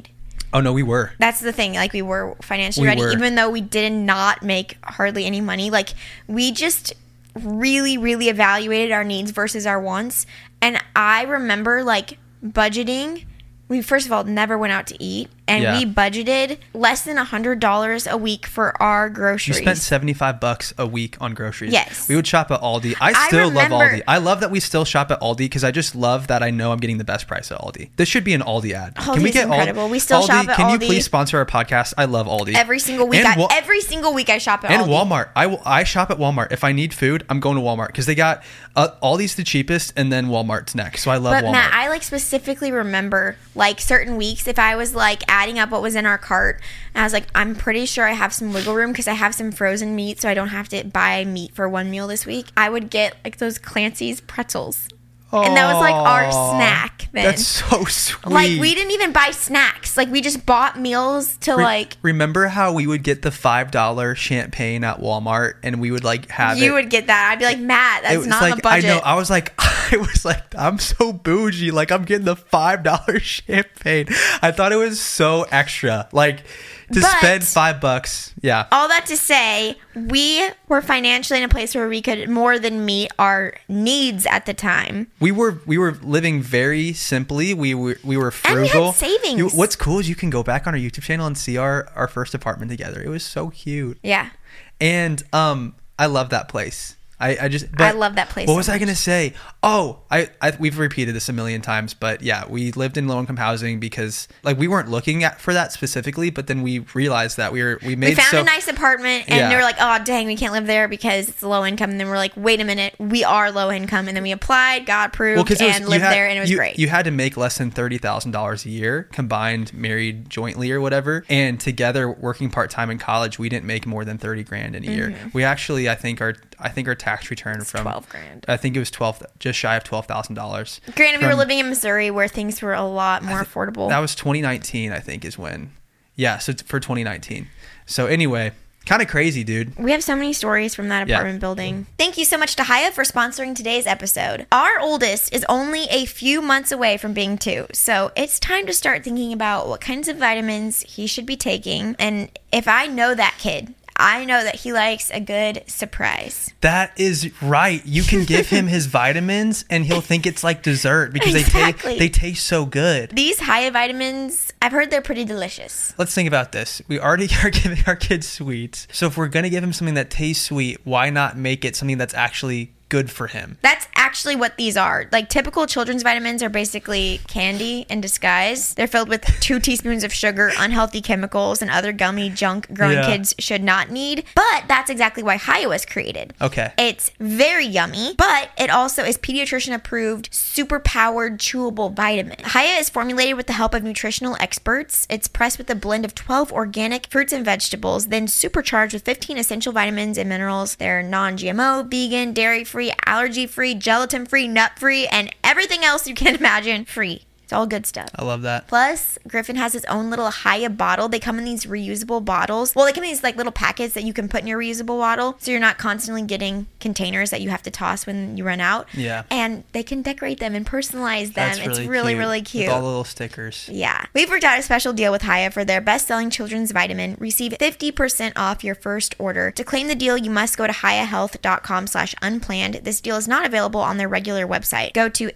Oh no, we were. That's the thing. Like we were financially We ready, were. even though we did not make hardly any money. Like we just really, really evaluated our needs versus our wants. And I remember like budgeting. We first of all never went out to eat, and Yeah. we budgeted less than a hundred dollars a week for our You groceries. spent seventy-five bucks a week on groceries. Yes. We would shop at Aldi. I I still love remember- Aldi. I love that we still shop at Aldi because I just love that I know I'm getting the best price at Aldi. This should be an Aldi ad. Aldi Can we is get incredible. Aldi? We still Aldi, shop at Can you Aldi. please sponsor our podcast? I love Aldi. Every single week. And I, Wa- every single week I shop at and Aldi. Walmart. I, will- I shop at Walmart. If I need food, I'm going to Walmart because they got uh, Aldi's the cheapest and then Walmart's next. So I love But Walmart. Matt, I like specifically remember like certain weeks if I was like adding up what was in our cart, and I was like, I'm pretty sure I have some wiggle room because I have some frozen meat, so I don't have to buy meat for one meal this week. I would get like those Clancy's pretzels, and that was like our Aw, snack. Then That's so sweet. like we didn't even buy snacks; like we just bought meals to Re- like. remember how we would get the five dollar champagne at Walmart and we would like have You it. would get that. I'd be like, Matt, that's It was not like on the budget. I know. I was like, I was like, I'm so bougie. Like I'm getting the five dollar champagne. I thought it was so extra. Like to But- spend five bucks. Yeah. All that to say, we were financially in a place where we could more than meet our needs at the time. We were we were living very simply. We were we were And we had frugal. savings. You- what's cool is you can go back on our YouTube channel and see our our first apartment together. It was so cute. Yeah. And um, I love that place. I, I just but I love that place What so was I much. gonna say? Oh, I, I we've repeated this a million times, but yeah, we lived in low income housing because like we weren't looking at for that specifically, but then we realized that we were we made We found so a nice apartment and Yeah. they were like, oh, dang, we can't live there because it's low income. And then we're like, wait a minute, we are low income. And then we applied, got approved, because and lived there, and it was you, great. You had to make less than thirty thousand dollars a year combined, married jointly or whatever, and together working part time in college, we didn't make more than thirty grand in a year. We actually, I think our I think our tax return from twelve grand. I think it was twelve, just shy of twelve thousand dollars. Granted, we were from- living in Missouri where things were a lot more affordable. That was twenty nineteen, I think, is when. Yeah, so it's for twenty nineteen. So anyway, kind of crazy, dude. We have so many stories from that Yeah. apartment building. Thank you so much to Haya for sponsoring today's episode. Our oldest is only a few months away from being two, so it's time to start thinking about what kinds of vitamins he should be taking. And if I know that kid, I know that he likes a good surprise. That is right. You can give him his vitamins and he'll think it's like dessert because Exactly. they, ta- they taste so good. These Haya vitamins, I've heard they're pretty delicious. Let's think about this. We already are giving our kids sweets. So if we're going to give him something that tastes sweet, why not make it something that's actually good for him? That's actually what these are. Like typical children's vitamins are basically candy in disguise. They're filled with two teaspoons of sugar, unhealthy chemicals, and other gummy junk growing Yeah. kids should not need. But that's exactly why Haya was created. Okay. It's very yummy, but it also is pediatrician approved, super powered, chewable vitamin. Haya is formulated with the help of nutritional experts. It's pressed with a blend of twelve organic fruits and vegetables, then supercharged with fifteen essential vitamins and minerals. They're non G M O, vegan, dairy free, allergy free, gelatin free, nut free, and everything else you can imagine free. It's all good stuff. I love that. Plus, Griffin has his own little Haya bottle. They come in these reusable bottles. Well, they come in these like little packets that you can put in your reusable bottle, so you're not constantly getting containers that you have to toss when you run out. Yeah. And they can decorate them and personalize them. That's it's really really, cute. really cute. With all the little stickers. Yeah. We've worked out a special deal with Haya for their best-selling children's vitamin. Receive fifty percent off your first order. To claim the deal, you must go to hiyahealth.com slash unplanned. This deal is not available on their regular website. Go to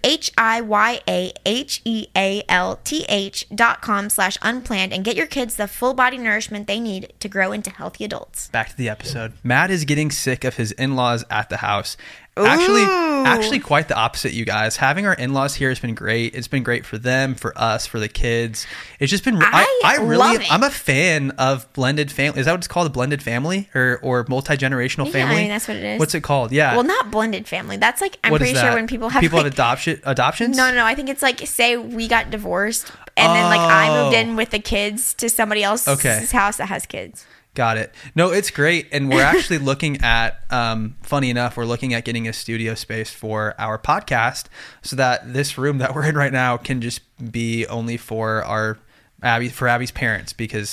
H-I-Y-A-H-E-A-L-T-H dot com slash unplanned and get your kids the full body nourishment they need to grow into healthy adults. Back to the episode. Matt is getting sick of his in-laws at the house. Actually, Ooh. actually quite the opposite, you guys. Having our in-laws here has been great. It's been great for them, for us, for the kids. It's just been I, I I really love it. I'm a fan of blended family. Is that what it's called? A blended family or or multi-generational Yeah, family? I mean, that's what it is. What's it called? Yeah. Well, not blended family. That's like, I'm What is pretty sure that? when people have people like, have adoption adoptions? No, no, no. I think it's like, say we got divorced and then like I moved Oh. in with the kids to somebody else's Okay. house that has kids. Got it. No, it's great. And we're actually looking at, um, funny enough, we're looking at getting a studio space for our podcast so that this room that we're in right now can just be only for our Abby, for Abby's parents, because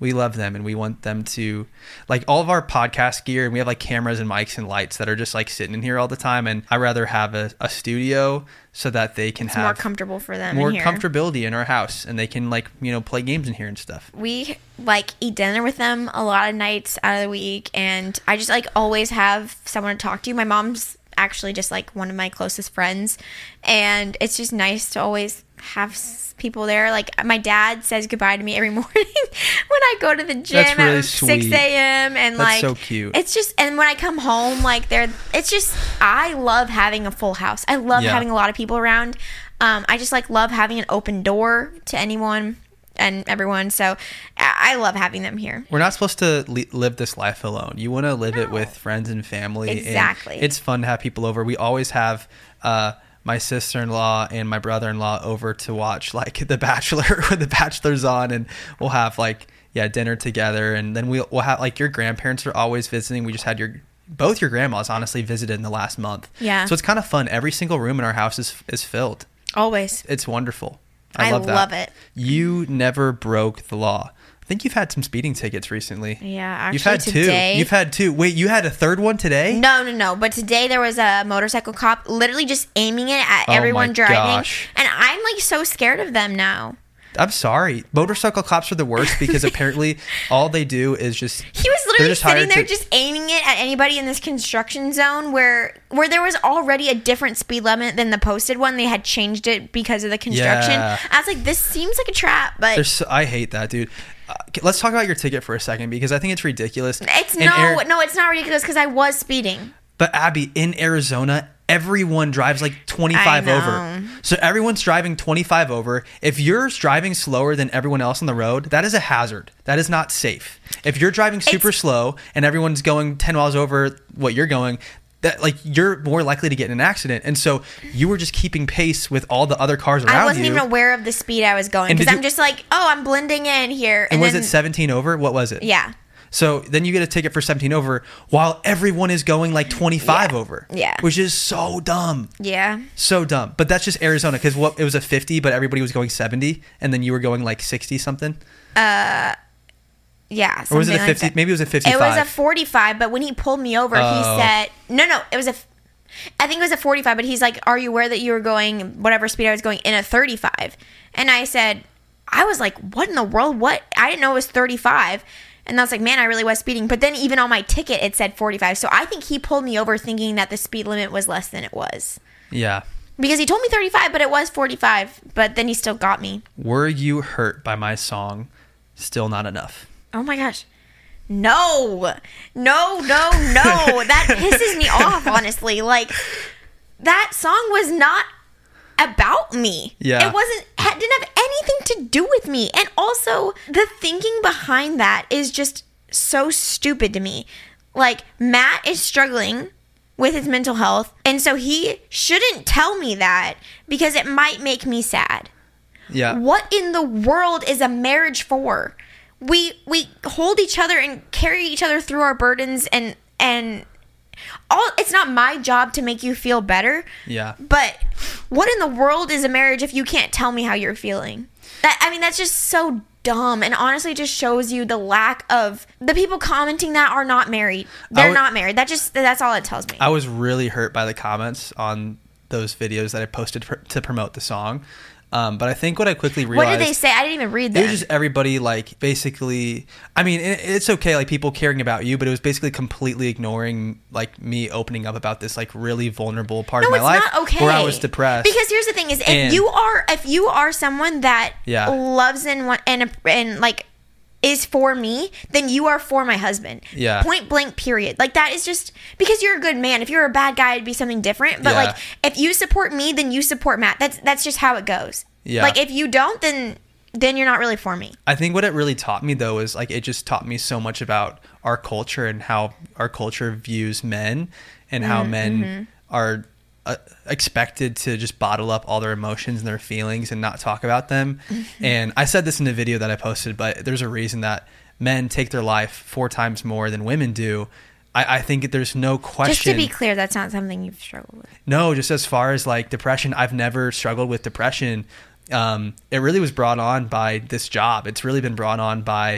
we love them and we want them to, like, all of our podcast gear, and we have like cameras and mics and lights that are just like sitting in here all the time, and I rather have a, a studio so that they can It's have more comfortable for them more in here. comfortability in our house, and they can, like, you know, play games in here and stuff. We like eat dinner with them a lot of nights out of the week, and I just like always have someone to talk to. My mom's actually just like one of my closest friends, and it's just nice to always have s- people there. Like, my dad says goodbye to me every morning when I go to the gym That's really at sweet. six a.m. and That's like so cute. It's just, and when I come home, like, they're it's just, I love having a full house. I love Yeah. having a lot of people around. um I just like love having an open door to anyone and everyone, so I I love having them here. We're not supposed to li- live this life alone. You want to live it No. with friends and family. and Exactly. it's fun to have people over. We always have uh, my sister-in-law and my brother-in-law over to watch, like, The Bachelor when The Bachelor's on, and we'll have, like, yeah, dinner together. And then we'll, we'll have, like, your grandparents are always visiting. We just had your both your grandmas, honestly, visited in the last month. Yeah. So it's kind of fun. Every single room in our house is is filled. Always. It's wonderful. I, I love that. love it. You never broke the law. I think you've had some speeding tickets recently. Yeah, actually, You've had today, two. You've had two. Wait, you had a third one today? No, no, no. But today there was a motorcycle cop literally just aiming it at Oh everyone my driving. gosh. And I'm like so scared of them now. I'm sorry. Motorcycle cops are the worst because apparently all they do is just. He was they're literally just sitting hired there to- just aiming it at anybody in this construction zone where where there was already a different speed limit than the posted one. They had changed it because of the construction. Yeah. I was like, this seems like a trap, but There's so- I hate that, dude. Uh, let's talk about your ticket for a second because I think it's ridiculous. it's In no, Ari- no, it's not ridiculous because I was speeding. But Abby, in Arizona, everyone drives like twenty-five I know. over. So everyone's driving twenty-five over. If you're driving slower than everyone else on the road, that is a hazard. That is not safe. If you're driving super It's- slow and everyone's going ten miles over what you're going, that, like, you're more likely to get in an accident. And so you were just keeping pace with all the other cars around you. I wasn't even aware of the speed I was going And because did I'm you- just like, oh, I'm blending in here. And was then, it seventeen over? What was it? Yeah. So then you get a ticket for seventeen over while everyone is going like twenty-five Yeah. over. Yeah. Which is so dumb. Yeah. So dumb. But that's just Arizona because what it was a fifty, but everybody was going seventy, and then you were going like sixty something. Yeah. Or was it a something like fifty? that. Maybe it was a It fifty-five. was a forty-five, but when he pulled me over, he Oh. said, no, no, it was a, I think it was a forty-five, but he's like, are you aware that you were going whatever speed I was going in a thirty-five? And I said, I was like, what in the world? What? I didn't know it was thirty-five. And I was like, man, I really was speeding. But then even on my ticket, it said forty-five. So I think he pulled me over thinking that the speed limit was less than it was. Yeah. Because he told me thirty-five, but it was forty-five. But then he still got me. Were you hurt by my song? Still not enough. Oh my gosh. No, no, no, no. That pisses me off, honestly. Like, that song was not about me. Yeah. It wasn't, it didn't have anything to do with me. And also, the thinking behind that is just so stupid to me. Like, Matt is struggling with his mental health, and so he shouldn't tell me that because it might make me sad. Yeah. What in the world is a marriage for? We we hold each other and carry each other through our burdens, and and all it's not my job to make you feel better. Yeah. But what in the world is a marriage if you can't tell me how you're feeling? That I mean that's just so dumb, and honestly just shows you the lack of the people commenting that are not married. They're would- not married. That just that's all it tells me. I was really hurt by the comments on those videos that I posted pr- to promote the song. Um, but I think what I quickly realized... What did they say? I didn't even read It them. was just everybody, like, basically... I mean, it, it's okay, like, people caring about you, but it was basically completely ignoring, like, me opening up about this, like, really vulnerable part No, of my it's life not okay. where I was depressed. Because here's the thing: is if And- you are if you are someone that Yeah. loves and want and and like is for me, then you are for my husband. Yeah. Point blank. Period. Like that is just because you're a good man. If you're a bad guy, it'd be something different. But Yeah. like if you support me, then you support Matt. That's that's just how it goes. Yeah. Like if you don't, then then you're not really for me. I think what it really taught me, though, is, like, it just taught me so much about our culture and how our culture views men and how Mm-hmm. men are uh, expected to just bottle up all their emotions and their feelings and not talk about them. Mm-hmm. And I said this in the video that I posted, but there's a reason that men take their life four times more than women do. I, I think there's no question. Just to be clear, that's not something you've struggled with. No, just as far as, like, depression, I've never struggled with depression. Um, it really was brought on by this job. It's really been brought on by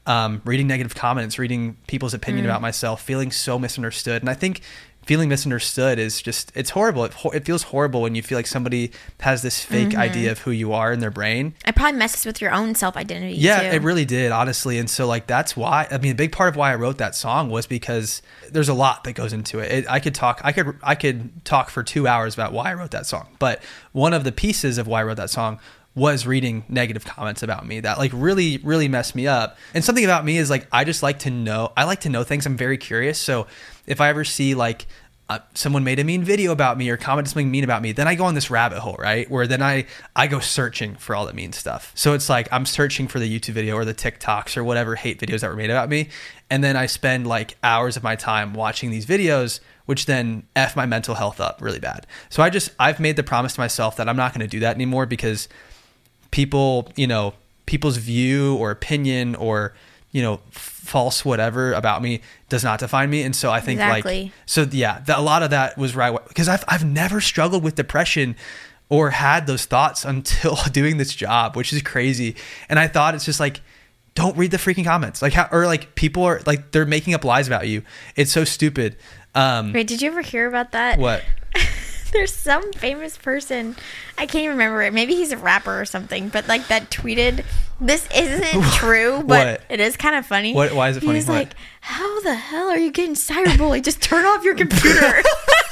um, reading negative comments, reading people's opinion mm. about myself, feeling so misunderstood. And I think feeling misunderstood is just, it's horrible. It, it feels horrible when you feel like somebody has this fake mm-hmm. idea of who you are in their brain. It probably messes with your own self-identity Yeah, too. It really did, honestly. And so like, that's why, I mean, a big part of why I wrote that song was because there's a lot that goes into it. it I could talk, I could, I could talk for two hours about why I wrote that song. But one of the pieces of why I wrote that song was reading negative comments about me that like really, really messed me up. And something about me is like, I just like to know, I like to know things. I'm very curious. So if I ever see like uh, someone made a mean video about me or commented something mean about me, then I go on this rabbit hole, right? Where then I, I go searching for all the mean stuff. So it's like, I'm searching for the YouTube video or the TikToks or whatever hate videos that were made about me. And then I spend like hours of my time watching these videos, which then F my mental health up really bad. So I just, I've made the promise to myself that I'm not going to do that anymore because people, you know, people's view or opinion or, you know, false whatever about me does not define me. And so I think exactly. like, so yeah, the, a lot of that was right. Because I've, I've never struggled with depression or had those thoughts until doing this job, which is crazy. And I thought it's just like, don't read the freaking comments. Like how, or like people are like, they're making up lies about you. It's so stupid. Um, Wait, did you ever hear about that? What? There's some famous person, I can't even remember it. Maybe he's a rapper or something, but like that tweeted, this isn't true, but What? It is kind of funny. What? Why is it funny? He's What? like, how the hell are you getting cyberbullied? Just turn off your computer.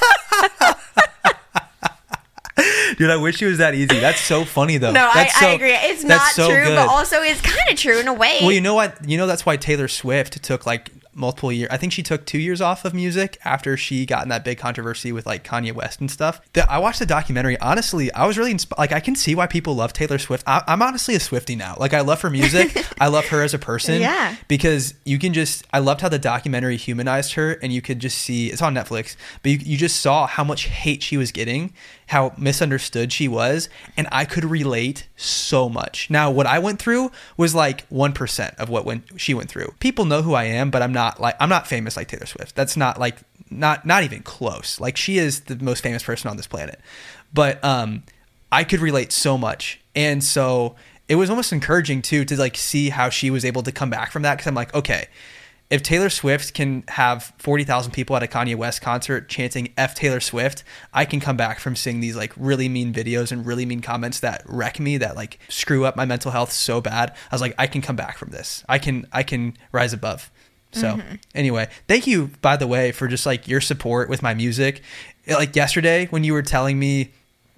Dude, I wish it was that easy. That's so funny though. No, I, that's so, I agree. It's that's not so true, good. but also it's kind of true in a way. Well, you know what? You know that's why Taylor Swift took like multiple years. I think she took two years off of music after she got in that big controversy with like Kanye West and stuff. The, I watched the documentary. Honestly, I was really insp- like I can see why people love Taylor Swift. I, I'm honestly a Swiftie now. Like I love her music. I love her as a person. Yeah. Because you can just. I loved how the documentary humanized her, and you could just see. It's on Netflix, but you, you just saw how much hate she was getting, how misunderstood she was, and I could relate so much. Now, what I went through was like one percent of what went, she went through. People know who I am, but I'm not like I'm not famous like Taylor Swift. That's not like not not even close. Like she is the most famous person on this planet. But um I could relate so much. And so it was almost encouraging too to like see how she was able to come back from that, because I'm like, okay, if Taylor Swift can have forty thousand people at a Kanye West concert chanting F Taylor Swift, I can come back from seeing these like really mean videos and really mean comments that wreck me, that like screw up my mental health so bad. I was like, I can come back from this. I can, I can rise above. So mm-hmm. anyway, thank you, by the way, for just like your support with my music. Like yesterday when you were telling me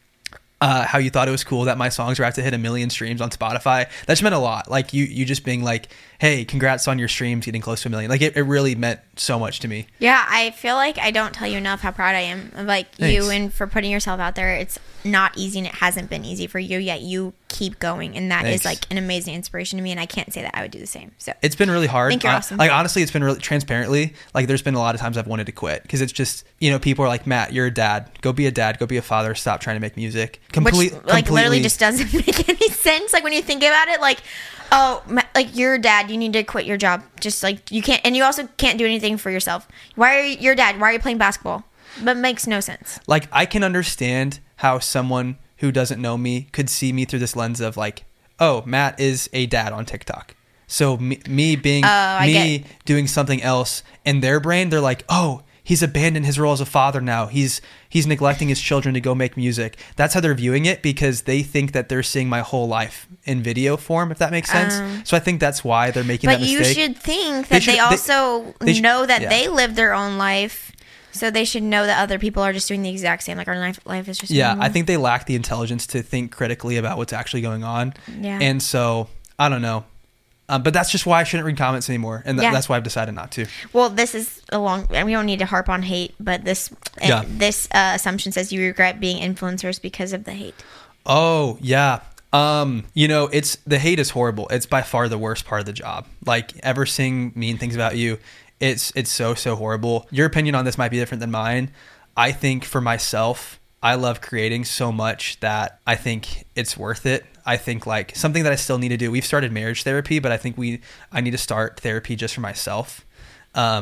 Uh, how you thought it was cool that my songs were about to hit a million streams on Spotify. That just meant a lot. Like you, you just being like, hey, congrats on your streams getting close to a million. Like it, it really meant so much to me. Yeah, I feel like I don't tell you enough how proud I am of like Thanks. you and for putting yourself out there. It's not easy and it hasn't been easy for you, yet you keep going, and that Thanks. is like an amazing inspiration to me, and I can't say that I would do the same. So it's been really hard. Think you're uh, awesome. Like honestly, it's been really transparently. Like there's been a lot of times I've wanted to quit because it's just, you know, people are like, Matt, you're a dad. Go be a dad. Go be a father. Stop trying to make music. Complete, Which like literally just doesn't make any sense. Like when you think about it, like, oh, ma- like you're a dad, you need to quit your job. Just like you can't, and you also can't do anything for yourself. Why are you, you're a dad? Why are you playing basketball? But it makes no sense. Like I can understand how someone who doesn't know me could see me through this lens of like, oh, Matt is a dad on TikTok. So me, me being Oh, me get- doing something else in their brain, they're like, oh, he's abandoned his role as a father now. He's he's neglecting his children to go make music. That's how they're viewing it, because they think that they're seeing my whole life in video form, if that makes sense. Um, so I think that's why they're making But that you mistake. should think They that should- they, they- also they should- know that yeah. they live their own life. So they should know that other people are just doing the exact same. Like our life, life is just Yeah, normal. I think they lack the intelligence to think critically about what's actually going on. Yeah. And so, I don't know. Um, but that's just why I shouldn't read comments anymore. And th- Yeah. that's why I've decided not to. Well, this is a long. And we don't need to harp on hate, but this Yeah. uh, this uh, assumption says you regret being influencers because of the hate. Oh, yeah. Um, you know, it's the hate is horrible. It's by far the worst part of the job. Like ever seeing mean things about you, it's it's so, so horrible. Your opinion on this might be different than mine. I think for myself, I love creating so much that I think it's worth it. I think like something that I still need to do. We've started marriage therapy, but I think we I need to start therapy just for myself. Um,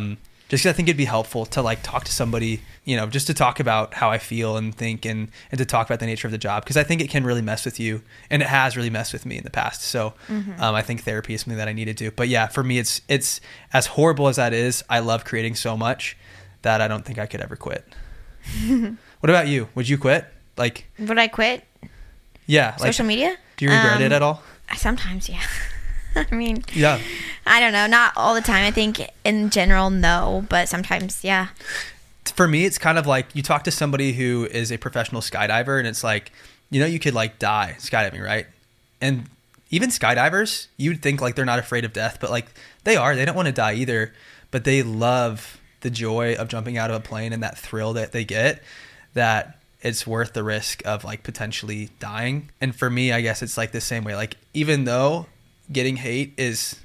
just 'cause I think it'd be helpful to like talk to somebody, you know, just to talk about how I feel and think, and, and to talk about the nature of the job. Cause I think it can really mess with you, and it has really messed with me in the past. So mm-hmm. um, I think therapy is something that I need to do. But yeah, for me, it's, it's as horrible as that is. I love creating so much that I don't think I could ever quit. What about you? Would you quit? Like, would I quit? Yeah. Social like, media? Do you regret um, it at all? Sometimes, yeah. I mean, yeah. I don't know. Not all the time. I think in general, no. But sometimes, yeah. For me, it's kind of like you talk to somebody who is a professional skydiver, and it's like, you know, you could like die skydiving, right? And even skydivers, you'd think like they're not afraid of death, but like they are. They don't want to die either, but they love the joy of jumping out of a plane and that thrill that they get, that it's worth the risk of like potentially dying. And for me, I guess it's like the same way. Like, even though getting hate is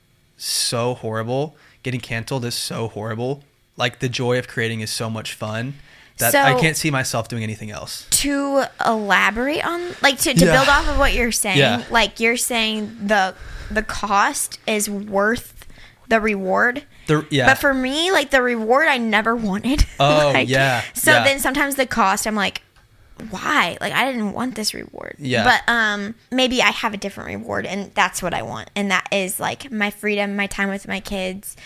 so horrible, getting canceled is so horrible, like the joy of creating is so much fun that so, I can't see myself doing anything else. To elaborate on, like to, to yeah. build off of what you're saying, yeah. like you're saying the the cost is worth the reward. The, yeah. But for me, like the reward I never wanted. Oh, like, yeah. So yeah. then sometimes the cost, I'm like, why? Like, I didn't want this reward. Yeah. But um, maybe I have a different reward, and that's what I want. And that is like my freedom, my time with my kids,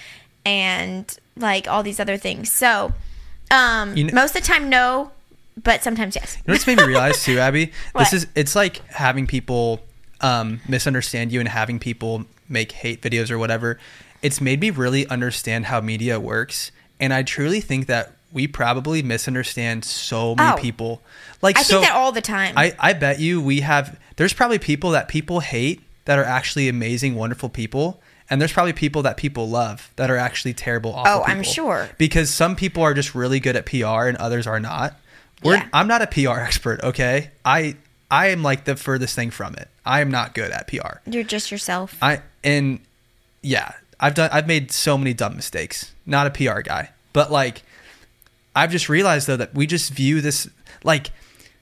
and like all these other things. So um, you know, most of the time, no, but sometimes yes. You know what's made me realize too, Abby? What? This is, it's like having people um, misunderstand you and having people make hate videos or whatever. It's made me really understand how media works. And I truly think that we probably misunderstand so many oh, people. Like, I so think that all the time. I, I bet you we have, there's probably people that people hate that are actually amazing, wonderful people. And there's probably people that people love that are actually terrible, awful Oh, people. I'm sure. Because some people are just really good at P R and others are not. We're, yeah. I'm not a P R expert, okay? I I am like the furthest thing from it. I am not good at P R. You're just yourself. I and yeah, I've done I've made so many dumb mistakes. Not a P R guy. But like, I've just realized though that we just view this, like,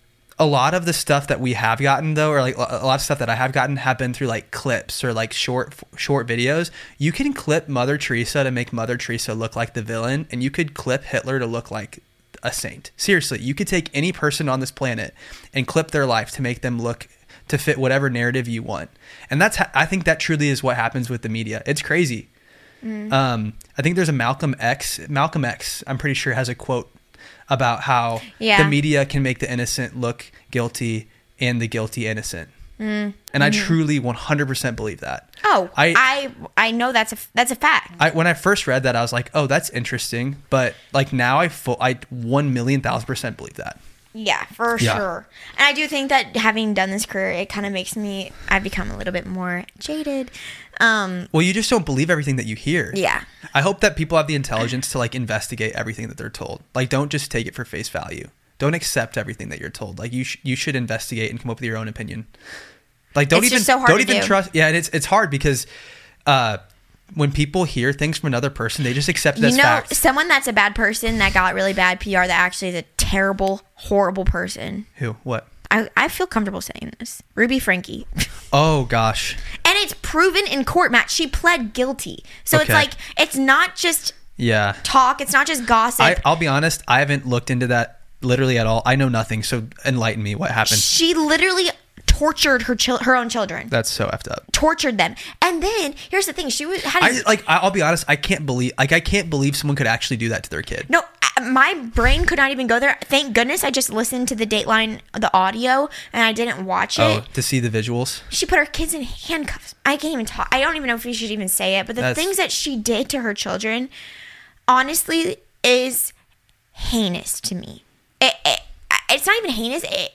a lot of the stuff that we have gotten though, or like a lot of stuff that I have gotten have been through like clips or like short short videos. You can clip Mother Teresa to make Mother Teresa look like the villain, and you could clip Hitler to look like a saint. Seriously, you could take any person on this planet and clip their life to make them look to fit whatever narrative you want. And that's ha- I think that truly is what happens with the media. It's crazy. Mm. Um, I think there's a Malcolm X. Malcolm X, I'm pretty sure, has a quote about how yeah. the media can make the innocent look guilty and the guilty innocent. Mm. And I mm-hmm. truly one hundred percent believe that. Oh, I, I I know that's a that's a fact. I, when I first read that, I was like, oh, that's interesting. But like now, I full I one million thousand percent believe that. Yeah, for yeah. sure. And I do think that having done this career, it kind of makes me, I've become a little bit more jaded. Um, well, you just don't believe everything that you hear. Yeah. I hope that people have the intelligence to like investigate everything that they're told. Like, don't just take it for face value. Don't accept everything that you're told. Like, you sh- you should investigate and come up with your own opinion. Like, don't it's even just so hard don't to even do. trust. Yeah, and it's it's hard because uh, when people hear things from another person, they just accept it you as know, fact. Someone that's a bad person that got really bad P R that actually is a terrible, horrible person. Who? What? I, I feel comfortable saying this. Ruby Franke. Oh, gosh. And it's proven in court, Matt. She pled guilty. So okay. it's like, it's not just yeah. talk. It's not just gossip. I, I'll be honest. I haven't looked into that literally at all. I know nothing. So enlighten me. What happened? She literally tortured her chil- her own children. That's so effed up. Tortured them. And then, here's the thing. She was... Had I, like, I'll be honest. I can't believe... Like, I can't believe someone could actually do that to their kid. No, my brain could not even go there. Thank goodness I just listened to the Dateline, the audio, and I didn't watch it. Oh, to see the visuals? She put her kids in handcuffs. I can't even talk. I don't even know if we should even say it, but the That's... things that she did to her children, honestly, is heinous to me. It, it, it's not even heinous. It,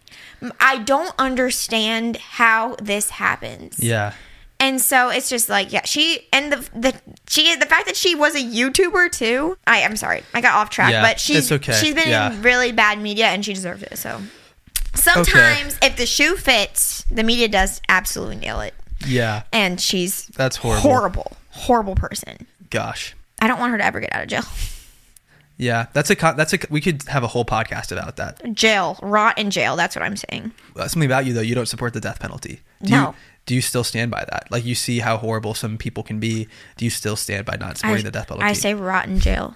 I don't understand how this happens. Yeah. And so it's just like, yeah, she and the the she the fact that she was a YouTuber too. I I'm sorry, I got off track, yeah, but she's it's okay. she's been yeah. in really bad media and she deserves it. So sometimes okay. if the shoe fits, the media does absolutely nail it. Yeah. And she's that's horrible, horrible, horrible person. Gosh, I don't want her to ever get out of jail. Yeah, that's a co- that's a we could have a whole podcast about that. Jail, rot in jail. That's what I'm saying. Uh, something about you though, you don't support the death penalty. Do No. you do you still stand by that? Like, you see how horrible some people can be. Do you still stand by not supporting I, the death penalty? I say rot in jail.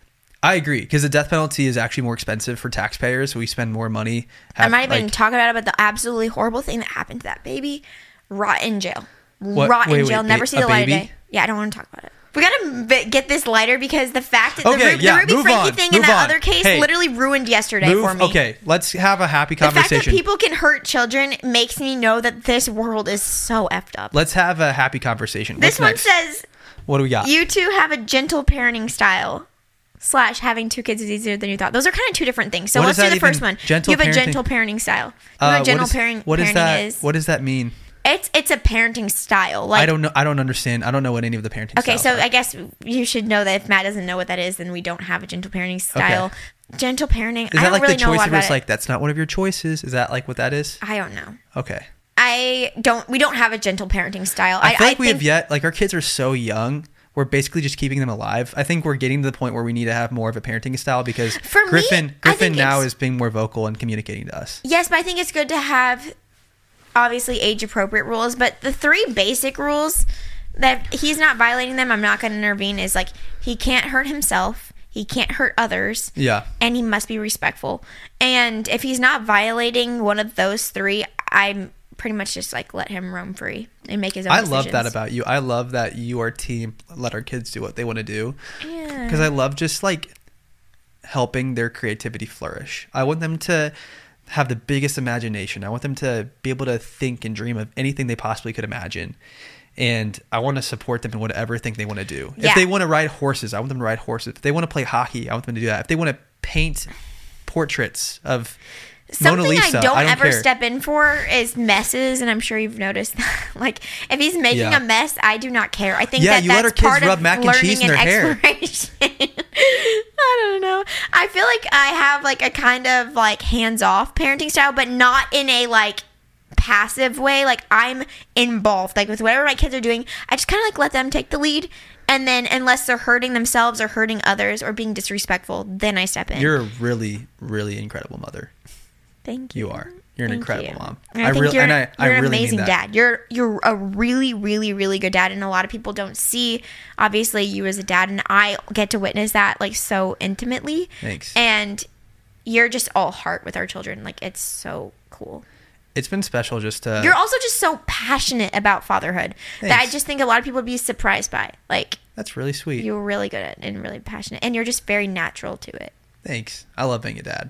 I agree, because the death penalty is actually more expensive for taxpayers, so we spend more money. Have, I'm not even like, talking about it, but the absolutely horrible thing that happened to that baby. Rot in jail. What? Rot Wait, in jail. wait, Never ba- see a the light of baby? day. Yeah, I don't want to talk about it. We gotta b- get this lighter because the fact that the, Okay, Ru- yeah, the Ruby move Frankie on, thing in move that on. other case Hey, literally ruined yesterday Move, for me. okay, let's have a happy The fact that conversation. people can hurt children makes me know that this world is so effed up. Let's have a happy conversation. This What's one next? says, What do we got? you two have a gentle parenting style. Slash, having two kids is easier than you thought. Those are kind of two different things. So What let's does do that the first even- one. gentle you have a parenting- gentle parenting style. You know Uh, what gentle what is, parent, what is parenting that? is? What does that mean? It's it's a parenting style. Like I don't know. I don't understand. I don't know what any of the parenting. okay, styles so are. I guess you should know that if Matt doesn't know what that is, then we don't have a gentle parenting style. Gentle parenting. Is I that don't like really the know a choice lot where about it's it. like that's not one of your choices? Is that like what that is? I don't know. Okay. I don't. We don't have a gentle parenting style. I feel like we think, have yet. Like, our kids are so young. We're basically just keeping them alive. I think we're getting to the point where we need to have more of a parenting style because For me, Griffin I Griffin think now it's- is being more vocal and communicating to us. Yes, but I think it's good to have obviously age appropriate rules. But the three basic rules that if he's not violating them, I'm not going to intervene. Is like he can't hurt himself, he can't hurt others, Yeah. and he must be respectful. And if he's not violating one of those three, I'm pretty much just like let him roam free and make his own I decisions. love that about you. I love that you are team let our kids do what they want to do. Yeah. Because I love just like helping their creativity flourish. I want them to have the biggest imagination. I want them to be able to think and dream of anything they possibly could imagine. And I want to support them in whatever thing they want to do. Yeah. If they want to ride horses, I want them to ride horses. If they want to play hockey, I want them to do that. If they want to paint portraits of Something Mona Lisa, I don't, I don't ever care. step in for is messes, and I'm sure you've noticed that. Like, if he's making Yeah. a mess, I do not care. I think Yeah, that you that's let our kids part rub of mac and learning cheese in their hair. exploration. I don't know. I feel like I have like a kind of like hands-off parenting style, but not in a like passive way. Like, I'm involved. Like, with whatever my kids are doing, I just kind of like let them take the lead. And then, unless they're hurting themselves or hurting others or being disrespectful, then I step in. You're a really, really incredible mother. Thank you. You are. You're an Thank incredible you. mom. And I, think really, you're, and I, I you're an really amazing mean that. dad. You're you're a really, really, really good dad, and a lot of people don't see, obviously, you as a dad, and I get to witness that like so intimately. Thanks. And you're just all heart with our children. Like, it's so cool. It's been special just to. You're also just so passionate about fatherhood that I Thanks. just think a lot of people would be surprised by. Like, That's really sweet. you're really good at it and really passionate, and you're just very natural to it. Thanks. I love being a dad.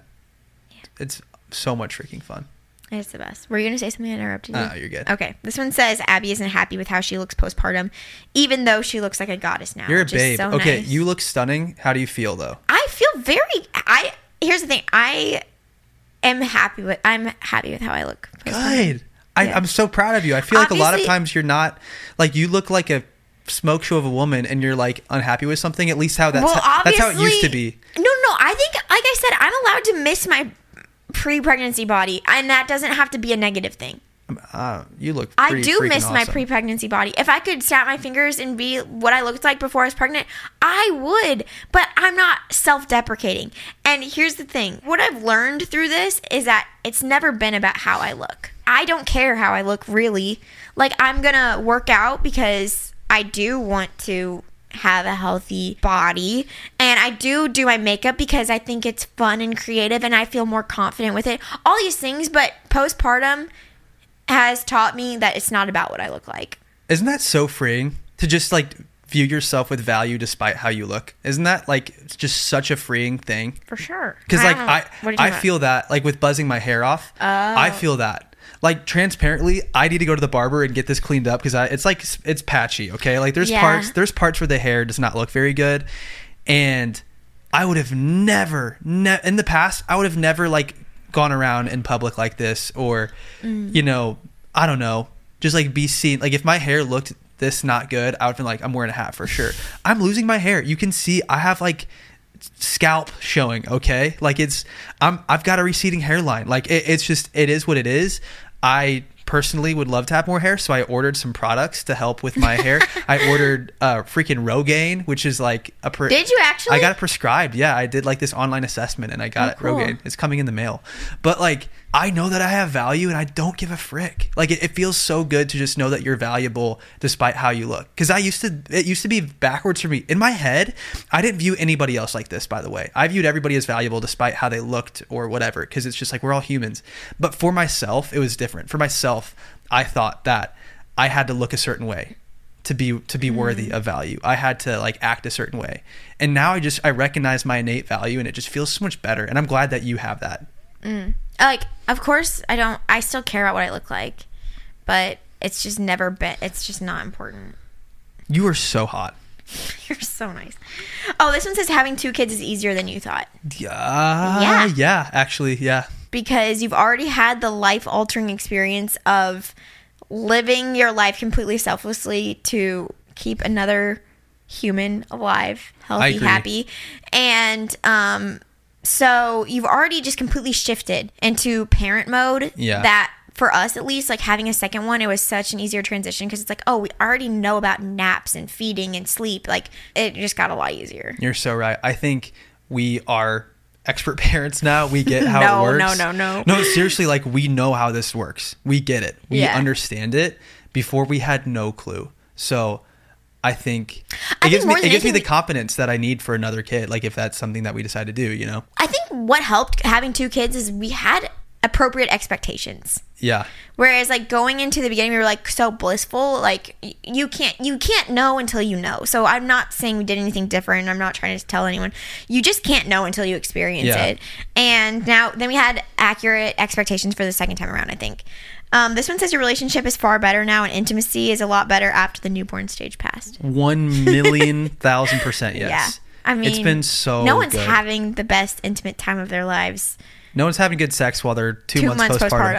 It's so much freaking fun. It's the best. Were you going to say something? I interrupted you. Oh, you're good. Okay. This one says Abby isn't happy with how she looks postpartum, even though she looks like a goddess now. You're a which is babe. so Okay, nice. you look stunning. How do you feel though? I feel very. I here's the thing. I am happy with. I'm happy with how I look. postpartum. Good. I, Yeah. I'm so proud of you. I feel like a lot of Obviously- times you're not like you look like a smoke show of a woman, and you're like unhappy with something. At least how that's Well, how, that's how it obviously- used to be. No, no. I think, like I said, I'm allowed to miss my pre-pregnancy body, and that doesn't have to be a negative thing. Uh, you look. I pretty do freaking miss my awesome. pre-pregnancy body. If I could snap my fingers and be what I looked like before I was pregnant, I would. But I'm not self-deprecating. And here's the thing. What I've learned through this is that it's never been about how I look. I don't care how I look, really. Like, I'm going to work out because I do want to have a healthy body, and I do do my makeup because I think it's fun and creative, and I feel more confident with it. All these things, but postpartum has taught me that it's not about what I look like. Isn't that so freeing to just like view yourself with value despite how you look? Isn't that like just such a freeing thing? For sure. Because like don't- I, what are you I talking about? feel that like with buzzing my hair off, I feel that like transparently, I need to go to the barber and get this cleaned up because I it's like it's patchy. Okay, like there's Yeah. parts there's parts where the hair does not look very good, and I would have never, ne- in the past, I would have never like gone around in public like this, or Mm. you know, I don't know, just like be seen. Like if my hair looked this not good, I would have been like, I'm wearing a hat for sure. I'm losing my hair. You can see I have like scalp showing. Okay, like it's I'm I've got a receding hairline. Like it, it's just it is what it is. I personally would love to have more hair, so I ordered some products to help with my hair. I ordered uh, freaking Rogaine, which is like a... Pre- Did you actually? I got it prescribed. Yeah, I did like this online assessment and I got Oh, it. cool. Rogaine. It's coming in the mail. But like, I know that I have value and I don't give a frick. Like, it, it feels so good to just know that you're valuable despite how you look. Because I used to, it used to be backwards for me. In my head, I didn't view anybody else like this, by the way. I viewed everybody as valuable despite how they looked or whatever. Because it's just like, we're all humans. But for myself, it was different. For myself, I thought that I had to look a certain way to be to be mm. worthy of value. I had to like act a certain way. And now I just I recognize my innate value and it just feels so much better. And I'm glad that you have that. Mm. Like, of course, I don't I still care about what I look like, but it's just never been it's just not important. You are so hot. You're so nice. Oh, this one says having two kids is easier than you thought. Yeah. Yeah. Yeah, actually, yeah. Because you've already had the life-altering experience of living your life completely selflessly to keep another human alive, healthy, happy. And um, so you've already just completely shifted into parent mode. Yeah. That, for us at least, like having a second one, it was such an easier transition because it's like, oh, we already know about naps and feeding and sleep. Like, it just got a lot easier. You're so right. I think we are expert parents now. We get how no, it works. No, no, no. No, seriously, like, we know how this works. We get it. We Yeah. understand it. Before, we had no clue. So I think it I gives think me more it than gives me the anything- confidence that I need for another kid. Like, if that's something that we decide to do, you know? I think what helped having two kids is we had appropriate expectations. Yeah. Whereas like going into the beginning, we were like so blissful. Like y- you can't you can't know until you know. So I'm not saying we did anything different. I'm not trying to tell anyone. You just can't know until you experience Yeah. it. And now then we had accurate expectations for the second time around, I think. Um, this one says your relationship is far better now and intimacy is a lot better after the newborn stage passed. One million thousand percent yes. Yeah. I mean, it's been so no one's good. having the best intimate time of their lives. No one's having good sex while they're two, Two months, months postpartum.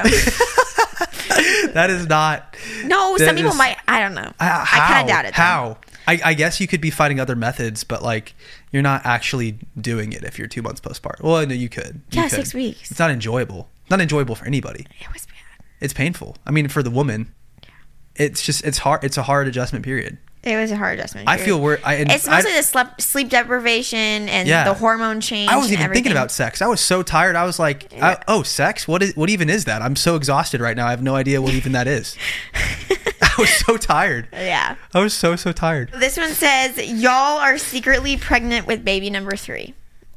postpartum. That is not. No, that some people is- might. I don't know. Uh, I how? kind of doubt it. though. How? I, I guess you could be finding other methods, but like you're not actually doing it if you're two months postpartum. Well, no, you could. You Yeah, could. six weeks. It's not enjoyable. Not enjoyable for anybody. It was bad. It's painful. I mean, for the woman, it's just it's hard. It's a hard adjustment period. It was a hard adjustment. I period. feel we're. I, and It's mostly I, the sleep, sleep deprivation and Yeah. the hormone change. I wasn't and even thinking everything. about sex. I was so tired. I was like, Yeah. I, "Oh, sex? What is? What even is that?" I'm so exhausted right now. I have no idea what even that is. I was so tired. Yeah. I was so so tired. This one says y'all are secretly pregnant with baby number three.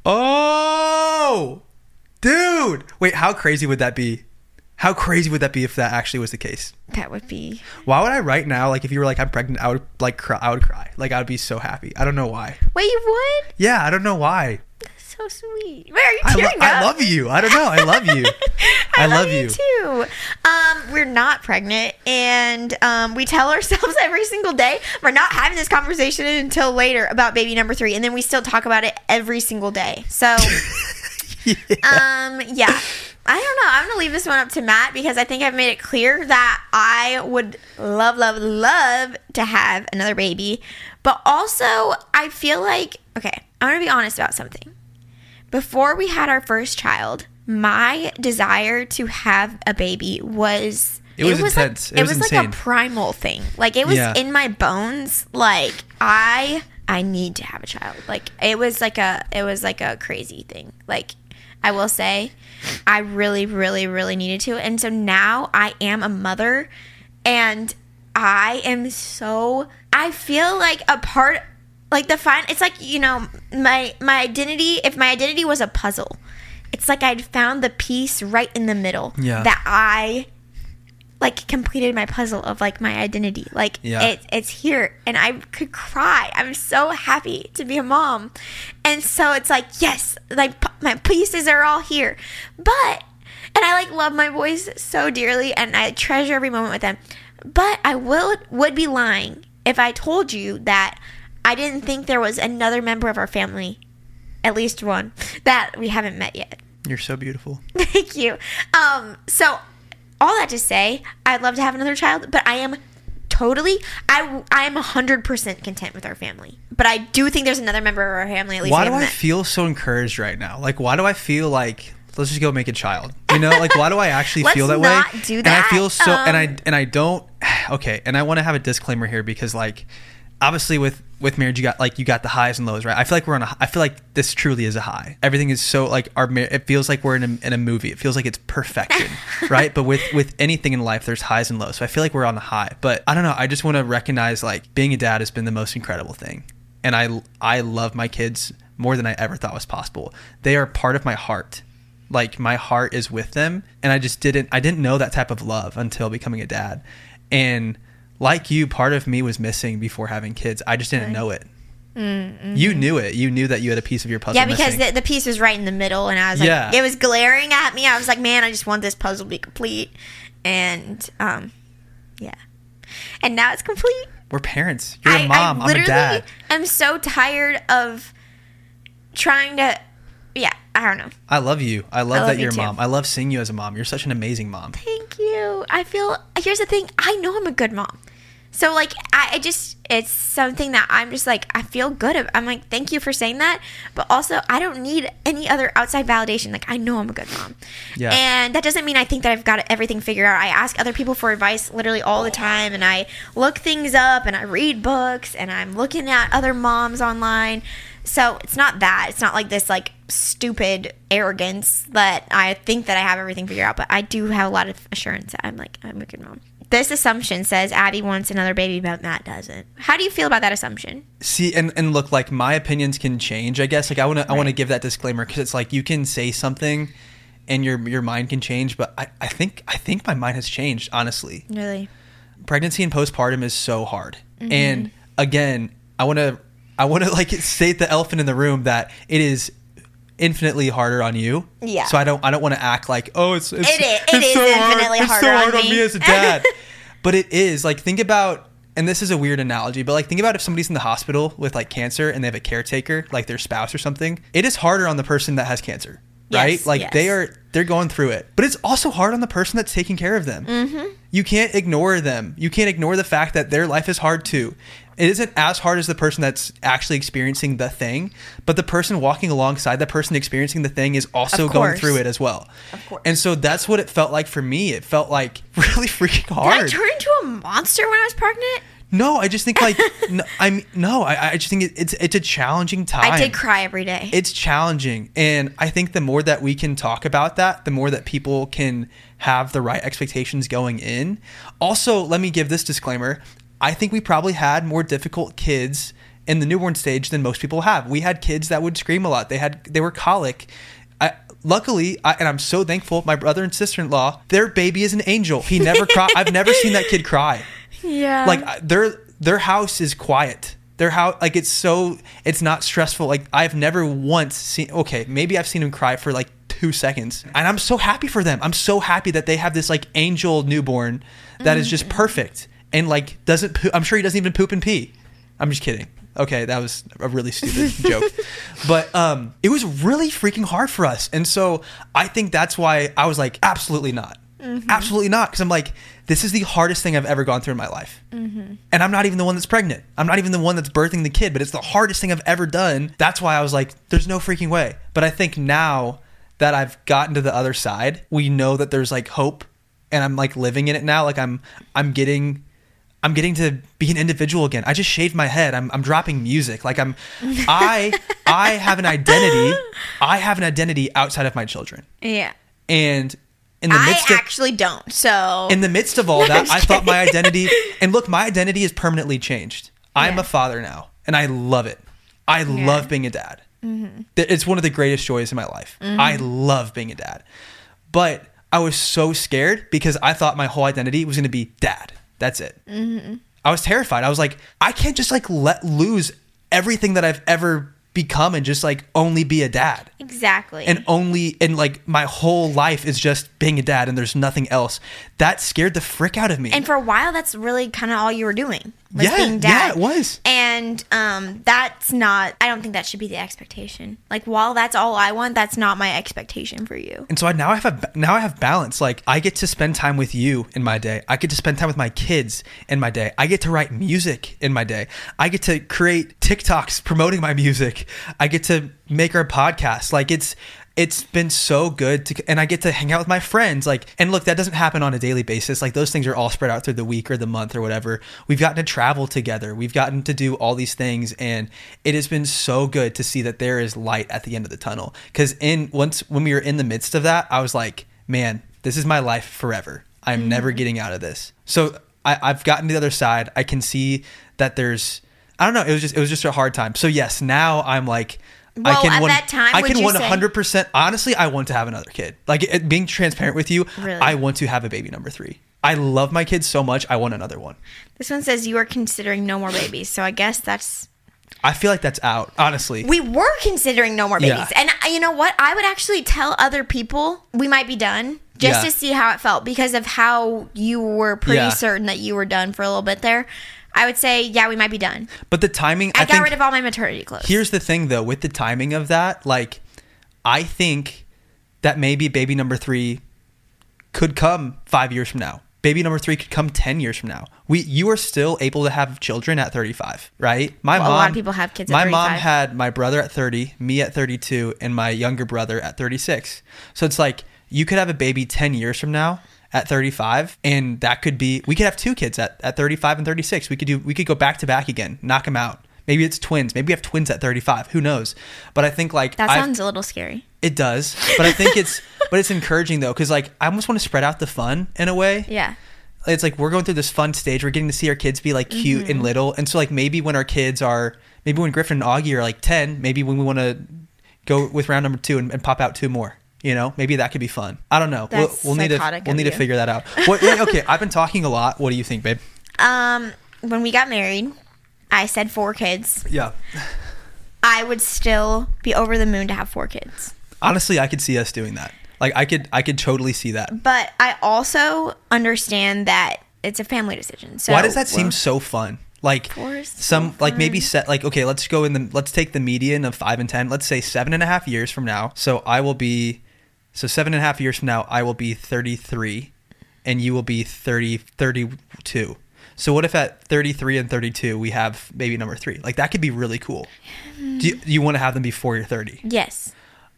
Oh, dude! Wait, how crazy would that be? How crazy would that be if that actually was the case? That would be. Why would I right now, like if you were like, I'm pregnant, I would like cry. I would cry. Like I would be so happy. I don't know why. Wait, you would? Yeah, I don't know why. That's so sweet. Wait, are you I, lo- tearing I up? love you. I don't know. I love you. I, I love, love you. you. too. Um, we're not pregnant, and um, we tell ourselves every single day we're not having this conversation until later about baby number three, and then we still talk about it every single day. So, Yeah. um, yeah. I don't know. I'm gonna leave this one up to Matt because I think I've made it clear that I would love, love, love to have another baby, but also I feel like okay. I'm gonna be honest about something. Before we had our first child, my desire to have a baby was It was intense. Like, It it was was like insane. a primal thing. Like it was Yeah. in my bones. Like I I need to have a child. Like it was like a it was like a crazy thing. Like I will say I really really really needed to. And so now I am a mother and I am so I feel like a part like the fine it's like, you know, my my identity if my identity was a puzzle. It's like I'd found the piece right in the middle Yeah. that I like completed my puzzle of like my identity. Like Yeah. it, it's here and I could cry. I'm so happy to be a mom. And so it's like, yes, like p- my pieces are all here. But, and I like love my boys so dearly and I treasure every moment with them. But I will, would be lying if I told you that I didn't think there was another member of our family, at least one, that we haven't met yet. You're so beautiful. Thank you. Um, so all that to say, I'd love to have another child, but I am totally, I, I am one hundred percent content with our family. But I do think there's another member of our family at least. Why we do haven't I met. feel so encouraged right now? Like, why do I feel like let's just go make a child. You know, like, why do I actually Let's feel that not way? do And I that. feel so, Um, and I and I don't. Okay, and I want to have a disclaimer here because, like, obviously with with marriage, you got like you got the highs and lows, right? I feel like we're on a. I feel like this truly is a high. Everything is so like our. mar- It feels like we're in a in a movie. It feels like it's perfection, right? But with with anything in life, there's highs and lows. So I feel like we're on a high. But I don't know. I just want to recognize like being a dad has been the most incredible thing, and I I love my kids more than I ever thought was possible. They are part of my heart. Like, my heart is with them, and I just didn't I didn't know that type of love until becoming a dad. And like you, part of me was missing before having kids. I just didn't know it. Mm-hmm. You knew it. You knew that you had a piece of your puzzle Yeah, because missing. the, the piece was right in the middle, and I was like, Yeah. it was glaring at me. I was like, man, I just want this puzzle to be complete. And, um, yeah. And now it's complete. We're parents. You're I, a mom. I I'm literally a dad. am so tired of trying to, yeah, I don't know. I love you. I love, I love that you you're a too. mom. I love seeing you as a mom. You're such an amazing mom. Thank you. I feel, here's the thing. I know I'm a good mom. So, like, I, I just, it's something that I'm just like, I feel good. Of, I'm like, thank you for saying that. But also, I don't need any other outside validation. Like, I know I'm a good mom. Yeah. And that doesn't mean I think that I've got everything figured out. I ask other people for advice literally all the time. And I look things up and I read books and I'm looking at other moms online. So it's not that. It's not like this, like, stupid arrogance that I think that I have everything figured out. But I do have a lot of assurance that I'm like, I'm a good mom. This assumption says Abby wants another baby, but Matt doesn't. How do you feel about that assumption? See, and, and look, like, my opinions can change, I guess. Like, I want to I want to Right. give that disclaimer because it's like you can say something and your your mind can change. But I, I think I think my mind has changed, honestly. Really? Pregnancy and postpartum is so hard. Mm-hmm. And again, I want to I want to like state the elephant in the room that it is infinitely harder on you. Yeah. So I don't I don't want to act like, oh, it's it's, It is- it it's is so infinitely hard. It's harder so on hard on me. me as a dad. But it is. Like, think about, and this is a weird analogy, but like think about if somebody's in the hospital with like cancer and they have a caretaker, like their spouse or something. It is harder on the person that has cancer. Right? Yes, like yes. they are they're going through it. But it's also hard on the person that's taking care of them. Mm-hmm. You can't ignore them. You can't ignore the fact that their life is hard too. It isn't as hard as the person that's actually experiencing the thing, but the person walking alongside the person experiencing the thing is also Of going course. through it as well. Of course. And so that's what it felt like for me. It felt like really freaking Did I hard. turn into a monster when I was pregnant? No, I just think like no, I'm no, I, I just think it, it's it's a challenging time. I did cry every day. It's challenging, and I think the more that we can talk about that, the more that people can have the right expectations going in. Also, let me give this disclaimer. I think we probably had more difficult kids in the newborn stage than most people have. We had kids that would scream a lot. They had they were colic. I, luckily, I, and I'm so thankful, my brother and sister-in-law, their baby is an angel. He never cried. I've never seen that kid cry. yeah. Like I- their their house is quiet. Their house, like it's so, it's not stressful. Like I've never once seen. Okay, maybe I've seen him cry for like two seconds, and I'm so happy for them. I'm so happy that they have this like angel newborn that is just perfect and like doesn't. Poo- I'm sure he doesn't even poop and pee. I'm just kidding. Okay, that was a really stupid joke, but um, it was really freaking hard for us, and so I think that's why I was like, absolutely not. Mm-hmm. Absolutely not. Because I'm like, this is the hardest thing I've ever gone through in my life. Mm-hmm. And I'm not even the one that's pregnant. I'm not even the one that's birthing the kid, but it's the hardest thing I've ever done. That's why I was like, there's no freaking way. But I think now that I've gotten to the other side, we know that there's like hope, and I'm like living in it now. Like I'm, I'm getting, I'm getting to be an individual again. I just shaved my head. I'm, I'm dropping music. Like I'm, I, I have an identity. I have an identity outside of my children. yeah. And in the I midst of actually don't. So in the midst of all that, I thought my identity, and look, my identity is permanently changed. I'm Yeah. a father now, and I love it. I Yeah. love being a dad. Mm-hmm. It's one of the greatest joys in my life. Mm-hmm. I love being a dad. But I was so scared because I thought my whole identity was going to be dad. That's it. Mm-hmm. I was terrified. I was like, I can't just like let lose everything that I've ever become and just like only be a dad. exactly. And only and like my whole life is just being a dad and there's nothing else. That scared the frick out of me. And for a while, that's really kind of all you were doing. Was Yeah, being dad. yeah, it was. And um, that's not, I don't think that should be the expectation. Like, while that's all I want, that's not my expectation for you. And so I now I have a now I have balance. Like I get to spend time with you in my day. I get to spend time with my kids in my day. I get to write music in my day. I get to create TikToks promoting my music. I get to make our podcast. Like it's it's been so good to, and I get to hang out with my friends. Like, and look, that doesn't happen on a daily basis. Like, those things are all spread out through the week or the month or whatever. We've gotten to travel together. We've gotten to do all these things, and it has been so good to see that there is light at the end of the tunnel. Because in once when we were in the midst of that, I was like, man, this is my life forever. I'm mm-hmm. never getting out of this. So I, I've gotten to the other side. I can see that there's, I don't know. It was just, it was just a hard time. So yes, now I'm like, well, I can at one, that time, I would can you one hundred percent. say? Honestly, I want to have another kid. Like, it, being transparent with you, Really? I want to have a baby number three. I love my kids so much. I want another one. This one says you are considering no more babies. So I guess that's... I feel like that's out, honestly. We were considering no more babies. Yeah. And uh, you know what? I would actually tell other people we might be done just Yeah. to see how it felt because of how you were pretty Yeah. certain that you were done for a little bit there. I would say, yeah, we might be done. But the timing, I, I got think, rid of all my maternity clothes. here's the thing, though, with the timing of that, like, I think that maybe baby number three could come five years from now. Baby number three could come ten years from now. We, you are still able to have children at thirty-five, right? My Well, a mom, lot of people have kids at My mom thirty-five. had my brother at thirty, me at thirty-two, and my younger brother at thirty-six. So it's like, you could have a baby ten years from now at thirty-five, and that could be, we could have two kids at, at thirty-five and thirty-six. We could do, we could go back to back again, knock them out. Maybe it's twins. Maybe we have twins at thirty-five. Who knows? But I think like That I've- sounds a little scary. it does. But I think it's but it's encouraging though, because like I almost want to spread out the fun in a way. Yeah. It's like we're going through this fun stage. We're getting to see our kids be like cute Mm-hmm. and little, and so like maybe when our kids are, maybe when Griffin and Augie are like ten, maybe when we want to go with round number two and, and pop out two more. You know, maybe that could be fun. I don't know. That's we'll, we'll need to psychotic we'll of need to you. figure that out. What, wait, okay, I've been talking a lot. What do you think, babe? Um, when we got married, I said four kids. Yeah. I would still be over the moon to have four kids. Honestly, I could see us doing that. Like I could I could totally see that. But I also understand that it's a family decision. So Why does that seem we're- so fun? Like Four is some so like maybe fun. set like okay, let's go in the let's take the median of five and ten. Let's say seven and a half years from now. So I will be so seven and a half years from now I will be thirty-three, and you will be thirty thirty-two. So what if at thirty-three and thirty-two we have baby number three? Like that could be really cool. Do you, do you want to have them before you're thirty? Yes.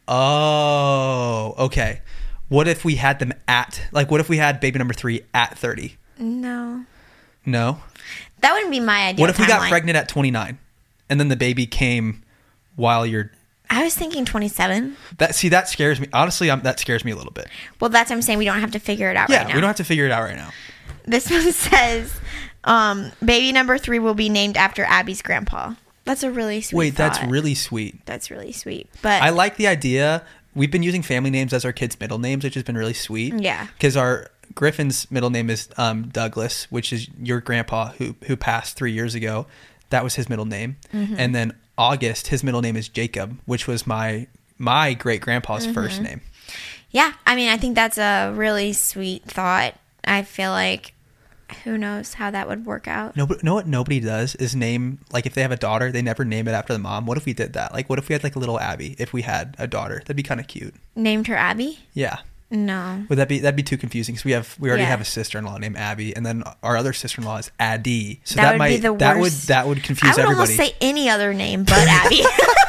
Oh, okay. What if we had them at like what if we had baby number three at thirty? No. No. That wouldn't be my idea. What if we got timeline. pregnant at twenty-nine and then the baby came while you're I was thinking twenty-seven. that see that scares me honestly. I'm, that scares me a little bit. Well, that's what I'm saying. We don't have to figure it out Yeah, right now. we don't have to figure it out right now. This one says, um, baby number three will be named after Abby's grandpa. That's a really sweet Wait, that's thought. really sweet. That's really sweet. But I like the idea. We've been using family names as our kids' middle names, which has been really sweet. Yeah. Because our Griffin's middle name is um, Douglas, which is your grandpa who who passed three years ago. That was his middle name. Mm-hmm. And then August, his middle name is Jacob, which was my my great grandpa's Mm-hmm. first name. yeah, I mean, I think that's a really sweet thought. I feel like who knows how that would work out. No, but know what nobody does is name, like if they have a daughter, they never name it after the mom. What if we did that? Like what if we had like a little Abby if we had a daughter? That'd be kind of cute. Named her Abby? Yeah. No. Would that be that'd be too confusing? Because we have we already Yeah. have a sister-in-law named Abby, and then our other sister-in-law is Addie. So That that, would might be the that would worst. that would confuse I would everybody. almost say any other name but Abby.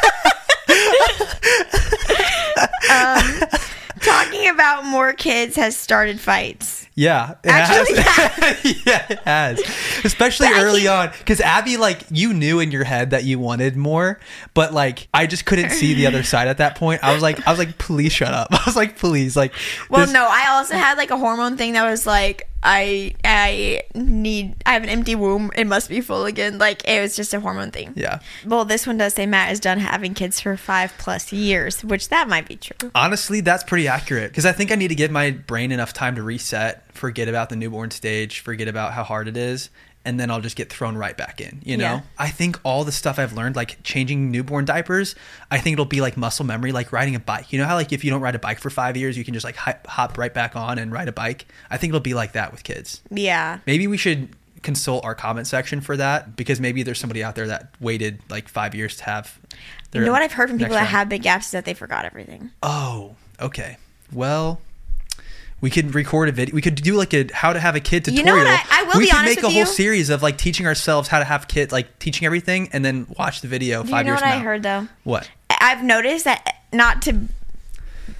um, talking about more kids has started fights. Yeah, it Actually, has. Yeah, it has. Especially But I early keep- on, because Abby, like, you knew in your head that you wanted more, but like, I just couldn't see the other side at that point. I was like, I was like, please shut up. I was like, please, like. Well, this- no, I also had like a hormone thing that was like, I I need, I have an empty womb. It must be full again. Like, it was just a hormone thing. Yeah. Well, this one does say Matt is done having kids for five plus years, which that might be true. Honestly, that's pretty accurate because I think I need to give my brain enough time to reset, forget about the newborn stage, forget about how hard it is, and then I'll just get thrown right back in, you know? Yeah. I think all the stuff I've learned, like changing newborn diapers, I think it'll be like muscle memory, like riding a bike. You know how like if you don't ride a bike for five years, you can just like hop, hop right back on and ride a bike? I think it'll be like that with kids. Yeah. Maybe we should consult our comment section for that because maybe there's somebody out there that waited like five years to have their You know what I've heard from people next that round. have big gaps is that they forgot everything. Oh, okay. Well, we could record a video. We could do like a how to have a kid You tutorial. know what? I- I will we be could honest make a with whole you. series of like teaching ourselves how to have kids, like teaching everything, and then watch the video Do five you know years what from I now. heard though? What? I've noticed that not to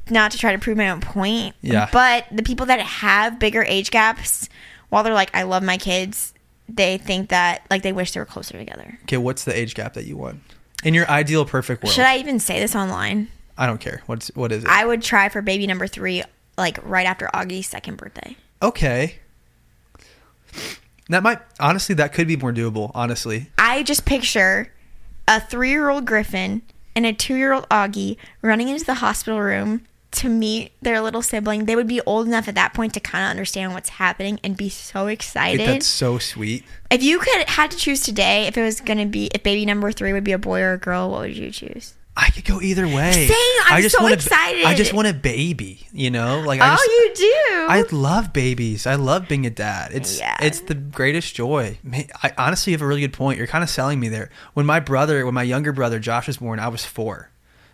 not to try to prove my own point. Yeah. But the people that have bigger age gaps, while they're like, I love my kids, they think that, like, they wish they were closer together. Okay, what's the age gap that you want? In your ideal perfect world. Should I even say this online? I don't care. What's what is it? I would try for baby number three, like, right after Augie's second birthday. Okay. That might, honestly, that could be more doable, honestly. I just picture a three-year-old Griffin and a two-year-old Augie running into the hospital room to meet their little sibling. They would be old enough at that point to kind of understand what's happening and be so excited. That's so sweet. If you could had to choose today, if it was going to be, if baby number three would be a boy or a girl, what would you choose? I could go either way. Same. I'm I just so want excited. A, I just want a baby, you know? Like I oh, just, you do? I love babies. I love being a dad. It's Yeah. it's the greatest joy. Man, I honestly have a really good point. You're kind of selling me there. When my brother, when my younger brother Josh was born, I was four.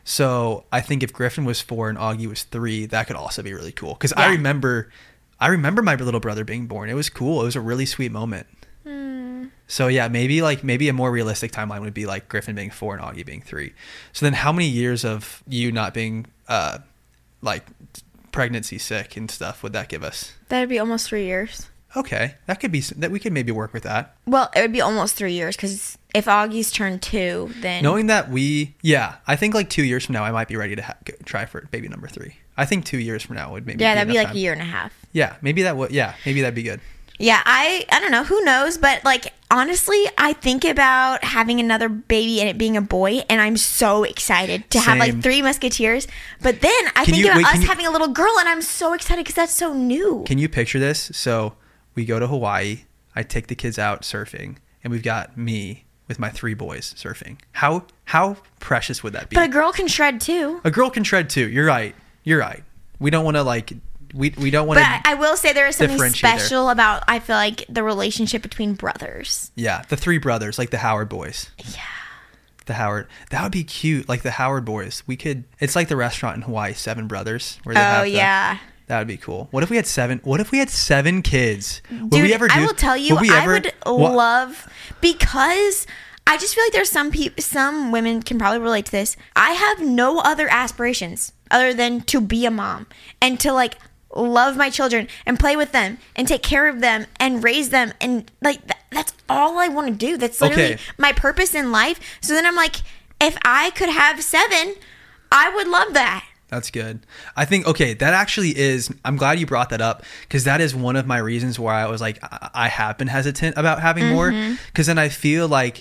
So I think if Griffin was four and Augie was three, that could also be really cool. Because Yeah. I remember, I remember my little brother being born. It was cool. It was a really sweet moment. Hmm. So yeah, maybe like maybe a more realistic timeline would be like Griffin being four and Augie being three. So then, how many years of you not being uh like pregnancy sick and stuff would that give us? That would be almost three years. Okay, that could be that we could maybe work with that. Well, it would be almost three years because if Augie's turned two, then Knowing that we, yeah, I think like two years from now, I might be ready to ha- go, try for baby number three. I think two years from now would maybe yeah, that'd be enough like time. a year and a half. Yeah, maybe that would. Yeah, maybe that'd be good. Yeah, I I don't know, who knows, but like honestly, I think about having another baby and it being a boy, and I'm so excited to have Same. like three musketeers. But then I Can think you- about wait, us can you- having a little girl, and I'm so excited because that's so new. Can you picture this? So we go to Hawaii. I take the kids out surfing, and we've got me with my three boys surfing. How how precious would that be? But a girl can shred too. A girl can shred too. You're right. You're right. We don't want to like we we don't want But to. I, I will say there is something differentiate there. special about I feel like the relationship between brothers. Yeah, the three brothers, like the Howard boys. Yeah. The Howard. That would be cute. Like the Howard boys. We could. It's like the restaurant in Hawaii, Seven Brothers. Where they Oh have the, yeah. That would be cool. What if we had seven? What if we had seven kids? Would Dude, we ever do? I will tell you, would we I ever- would What- love because I just feel like there's some people, some women can probably relate to this. I have no other aspirations other than to be a mom and to like love my children and play with them and take care of them and raise them and like th- that's all I want to do. That's literally Okay. my purpose in life. So then I'm like, if I could have seven, I would love that. That's good. I think, okay, that actually is, I'm glad you brought that up because that is one of my reasons why I was like, I, I have been hesitant about having more because then I feel like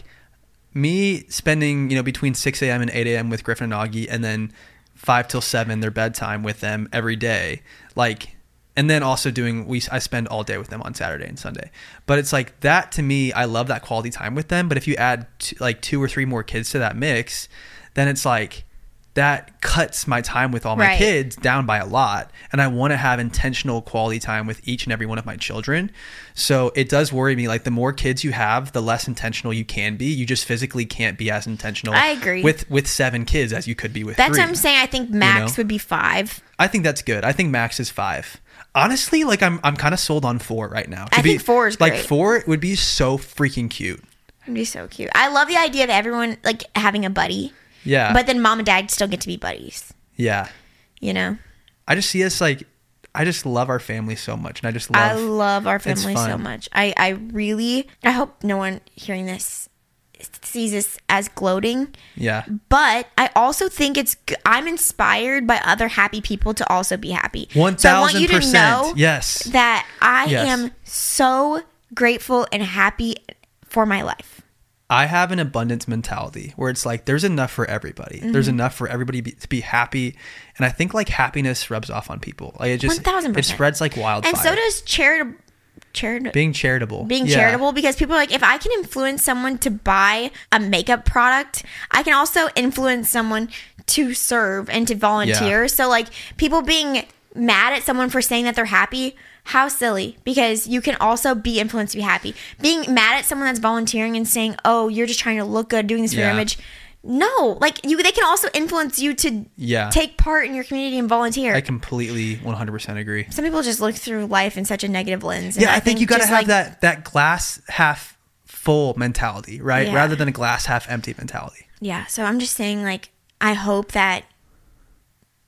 me spending, you know, between six a.m. and eight a.m. with Griffin and Augie and then five till seven, their bedtime with them every day, like, and then also doing, we I spend all day with them on Saturday and Sunday. But it's like that to me, I love that quality time with them. But if you add t- like two or three more kids to that mix, then it's like, that cuts my time with all my Right. kids down by a lot. And I want to have intentional quality time with each and every one of my children. So it does worry me. Like the more kids you have, the less intentional you can be. You just physically can't be as intentional I agree. with, with seven kids as you could be with That's three. what I'm saying. I think max know? would be five. I think that's good. I think max is five. Honestly, like I'm I'm kind of sold on four right now. To I think four is Like great. four would be so freaking cute. It'd be so cute. I love the idea of everyone like having a buddy. Yeah. But then mom and dad still get to be buddies, yeah. you know? I just see us like, I just love our family so much. And I just I love, love our family so fun. much. I, I really, I hope no one hearing this sees this as gloating. yeah. But I also think it's, g- I'm inspired by other happy people to also be happy. one So I want you thousand to know percent. Yes. that I Yes. am so grateful and happy for my life. I have an abundance mentality where it's like there's enough for everybody. Mm-hmm. There's enough for everybody be, to be happy, and I think like happiness rubs off on people. Like it just one thousand it percent. spreads like wildfire. And so does charitable. Charit- being charitable. being Yeah. charitable because people are like, if I can influence someone to buy a makeup product, I can also influence someone to serve and to volunteer. Yeah. So like people being mad at someone for saying that they're happy, how silly, because you can also be influenced to be happy. Being mad at someone that's volunteering and saying, oh, you're just trying to look good doing this for your Yeah. image. No, like you, they can also influence you to Yeah. take part in your community and volunteer. I completely one hundred percent agree. Some people just look through life in such a negative lens. and Yeah, I, think, you got to just, have like, that that glass half full mentality, right? Yeah. Rather than a glass half empty mentality. Yeah, so I'm just saying, like, I hope that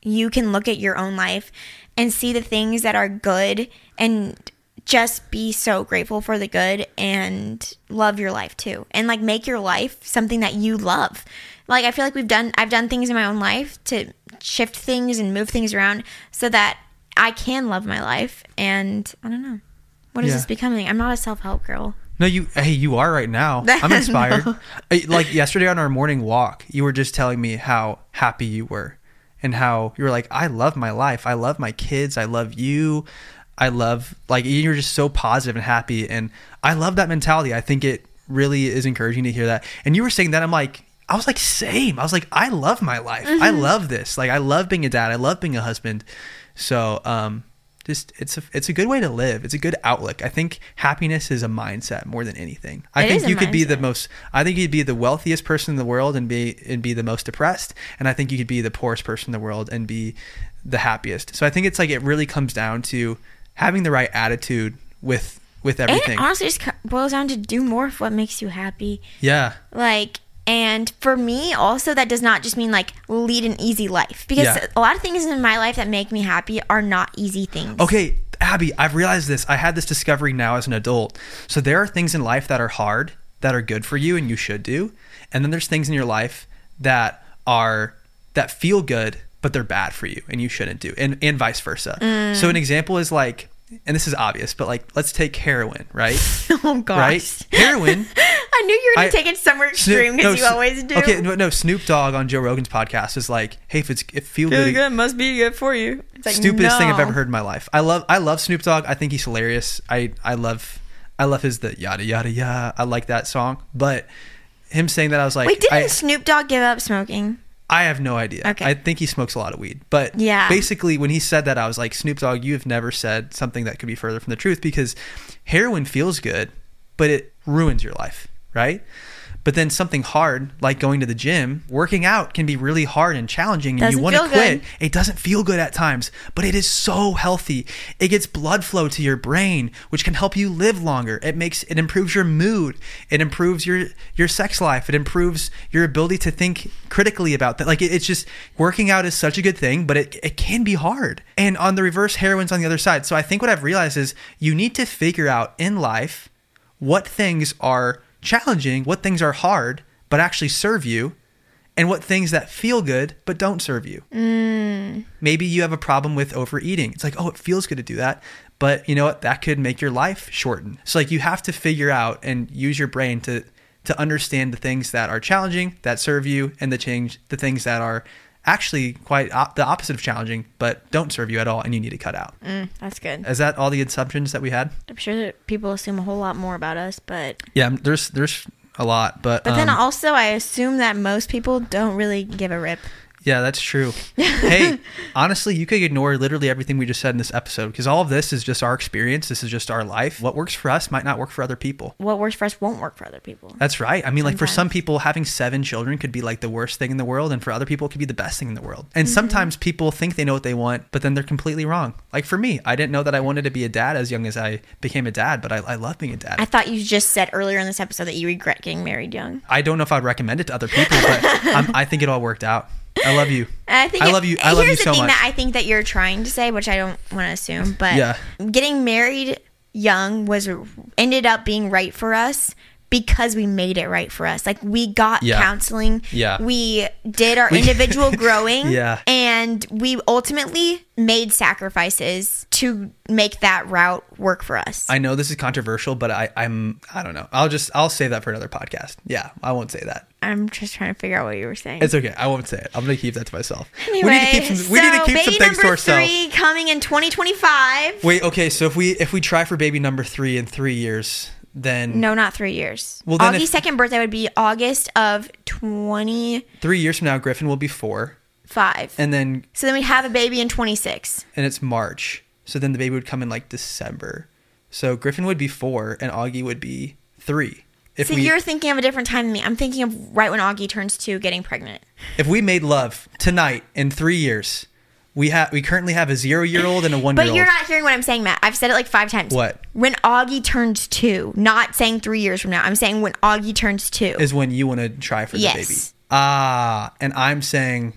you can look at your own life and see the things that are good and just be so grateful for the good and love your life too. And like make your life something that you love. Like I feel like we've done, I've done things in my own life to shift things and move things around so that I can love my life. And I don't know. What is Yeah. this becoming? I'm not a self-help girl. No, you. Hey, you are right now. I'm inspired. No. Like yesterday on our morning walk, you were just telling me how happy you were, and how you were like, "I love my life. I love my kids. I love you. I love." Like you're just so positive and happy, and I love that mentality. I think it really is encouraging to hear that. And you were saying that, I'm like, I was like, same. I was like, I love my life. Mm-hmm. I love this. Like I love being a dad. I love being a husband. So, um. Just it's a it's a good way to live. It's a good outlook. I think happiness is a mindset more than anything. I It think is a you could be the mindset. most. I think you'd be the wealthiest person in the world and be and be the most depressed. And I think you could be the poorest person in the world and be the happiest. So I think it's like it really comes down to having the right attitude with with And everything. it honestly just co- boils down to do more of what makes you happy. Yeah. Like, and for me also, that does not just mean like lead an easy life, because Yeah. a lot of things in my life that make me happy are not easy things. Okay, Abby, I've realized this. I had this discovery now as an adult. So there are things in life that are hard, that are good for you and you should do. And then there's things in your life that are that feel good, but they're bad for you and you shouldn't do. And and vice versa. Mm. So an example is like, and this is obvious, but like let's take heroin, right? Oh gosh. Right? Heroin. I knew you were going I- to take it somewhere extreme Snoop- because no, you Sno- always do. Okay, no, no, Snoop Dogg on Joe Rogan's podcast is like, hey, if it's if feel, Feel good, good must be good for you. It's like, stupidest thing I've no. ever heard in my life. I love I love Snoop Dogg. I think he's hilarious. I I love I love his the yada yada yada. I like that song. But him saying that, I was like, Wait, didn't I, Snoop Dogg give up smoking? I have no idea. Okay. I think he smokes a lot of weed. But Yeah. basically when he said that, I was like, Snoop Dogg, you have never said something that could be further from the truth, because heroin feels good, but it ruins your life, right? But then something hard like going to the gym, working out can be really hard and challenging, and Doesn't you want to feel quit. good. It doesn't feel good at times, but it is so healthy. It gets blood flow to your brain, which can help you live longer. It makes it improves your mood. It improves your your sex life. It improves your ability to think critically about that. Like it, it's just working out is such a good thing, but it it can be hard. And on the reverse, heroin's on the other side. So I think what I've realized is you need to figure out in life what things are challenging, what things are hard but actually serve you, and what things that feel good but don't serve you. Mm. Maybe you have a problem with overeating. It's like, oh, it feels good to do that, but you know what? That could make your life shorten. So like you have to figure out and use your brain to to understand the things that are challenging, that serve you, and the change the things that are actually quite op- the opposite of challenging but don't serve you at all and you need to cut out. Mm, that's good. Is that all the assumptions that we had? I'm sure that people assume a whole lot more about us, but Yeah, there's there's a lot, but but then um, also I assume that most people don't really give a rip. yeah, that's true. Hey, honestly, you could ignore literally everything we just said in this episode, because all of this is just our experience. This is just our life. What works for us might not work for other people. What works for us won't work for other people. That's right. I mean, like for some Sometimes. people, having seven children could be like the worst thing in the world, and for other people, it could be the best thing in the world. And Mm-hmm. sometimes people think they know what they want, but then they're completely wrong. Like for me, I didn't know that I wanted to be a dad as young as I became a dad, but I, I love being a dad. I thought you just said earlier in this episode that you regret getting married young. I don't know if I'd recommend it to other people, but um, I think it all worked out. I love you. I think I it- love you. I love here's you the so thing much. that I think that you're trying to say, which I don't want to assume, but Yeah. getting married young was ended up being right for us because we made it right for us. Like we got Yeah. counseling. Yeah. We did our We- individual growing. Yeah. And we ultimately made sacrifices to make that route work for us. I know this is controversial, but I, I'm I don't know. I'll just I'll save that for another podcast. Yeah, I won't say that. I'm just trying to figure out what you were saying. It's okay. I won't say it. I'm gonna keep that to myself. Anyway, we need to keep some. We need to so keep some baby things to number ourselves. three coming in twenty twenty-five. Wait. Okay. So if we if we try for baby number three in three years, then No, not three years. Well, then Augie's if- second birthday would be August of twenty-five. three years from now, Griffin will be four, and then So then we'd have a baby in twenty-six. and it's March. So then the baby would come in like December. So Griffin would be four, and Augie would be three. If So we you're thinking of a different time than me. I'm thinking of right when Augie turns two, getting pregnant. if we made love tonight in three years, we have we currently have a zero year old and a one year But old. you're not hearing what I'm saying, Matt. I've said it like five times. What? When Augie turns two, not saying three years from now. I'm saying when Augie turns two. Is when you want to try for the Yes. baby. Ah, and I'm saying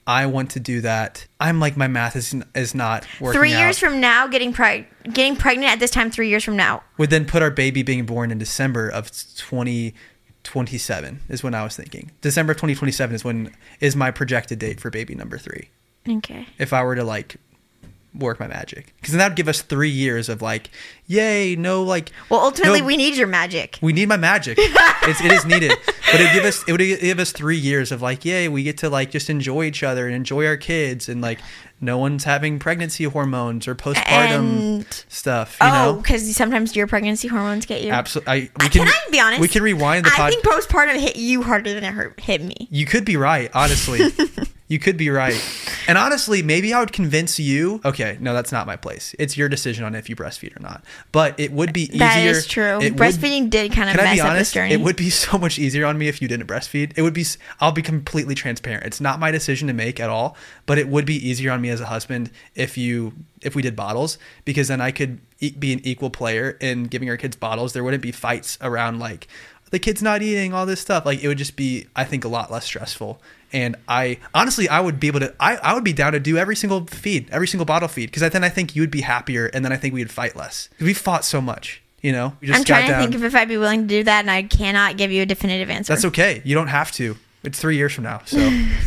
I want to do that. I'm like, my math is is not working Three years out. from now, getting preg- getting pregnant at this time, three years from now. Would then put our baby being born in December of twenty twenty-seven is when I was thinking. December of twenty twenty-seven is when is my projected date for baby number three. Okay. If I were to like work my magic, because then that would give us three years of like, yay, no, like. Well, ultimately, no, we need your magic. We need my magic. it's, it is needed, but it give us it would give us three years of like, yay, we get to like just enjoy each other and enjoy our kids, and like no one's having pregnancy hormones or postpartum And- stuff. You Oh, know, because sometimes your pregnancy hormones get you. absolutely. I, Uh, we can, Can I be honest? We can rewind the I pod. think postpartum hit you harder than it hurt, hit me. You could be right, honestly. You could be right. And honestly, maybe I would convince you. Okay, no, that's not my place. It's your decision on if you breastfeed or not. But it would be easier. That is true. It would- Breastfeeding did kind of Can I mess be up this honest? journey. It would be so much easier on me if you didn't breastfeed. It would be. s- I'll be completely transparent. It's not my decision to make at all. But it would be easier on me as a husband if you if we did bottles, because then I could e- be an equal player in giving our kids bottles. There wouldn't be fights around like the kid's not eating, all this stuff. Like it would just be, I think, a lot less stressful. And I honestly, I would be able to. I, I would be down to do every single feed, every single bottle feed, because then I think you would be happier, and then I think we would fight less. We fought so much, you know. We just I'm trying got to down. think of if I'd be willing to do that, and I cannot give you a definitive answer. That's okay. You don't have to. It's three years from now. So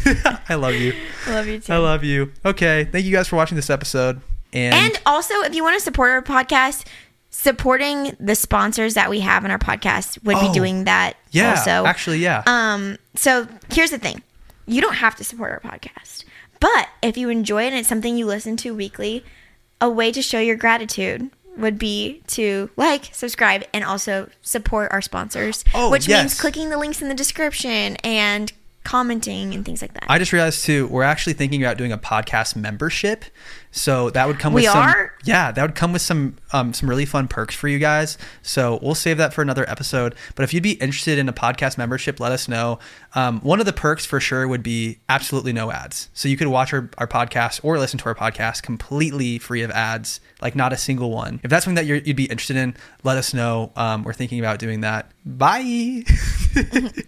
I love you. I love you too. I love you. Okay. Thank you guys for watching this episode. And, And also, if you want to support our podcast, supporting the sponsors that we have in our podcast would Oh, be doing that yeah, also. actually, yeah. Um, so here's the thing. You don't have to support our podcast. But if you enjoy it and it's something you listen to weekly, a way to show your gratitude would be to like, subscribe, and also support our sponsors. Oh, which yes. means clicking the links in the description and commenting and things like that. I just realized too, we're actually thinking about doing a podcast membership. So that would come with We some, are? yeah, that would come with some, um, some really fun perks for you guys. So we'll save that for another episode. But if you'd be interested in a podcast membership, let us know. Um, one of the perks for sure would be absolutely no ads. So you could watch our, our podcast or listen to our podcast completely free of ads, like not a single one. If that's something that you're, you'd be interested in, let us know. Um, we're thinking about doing that. Bye.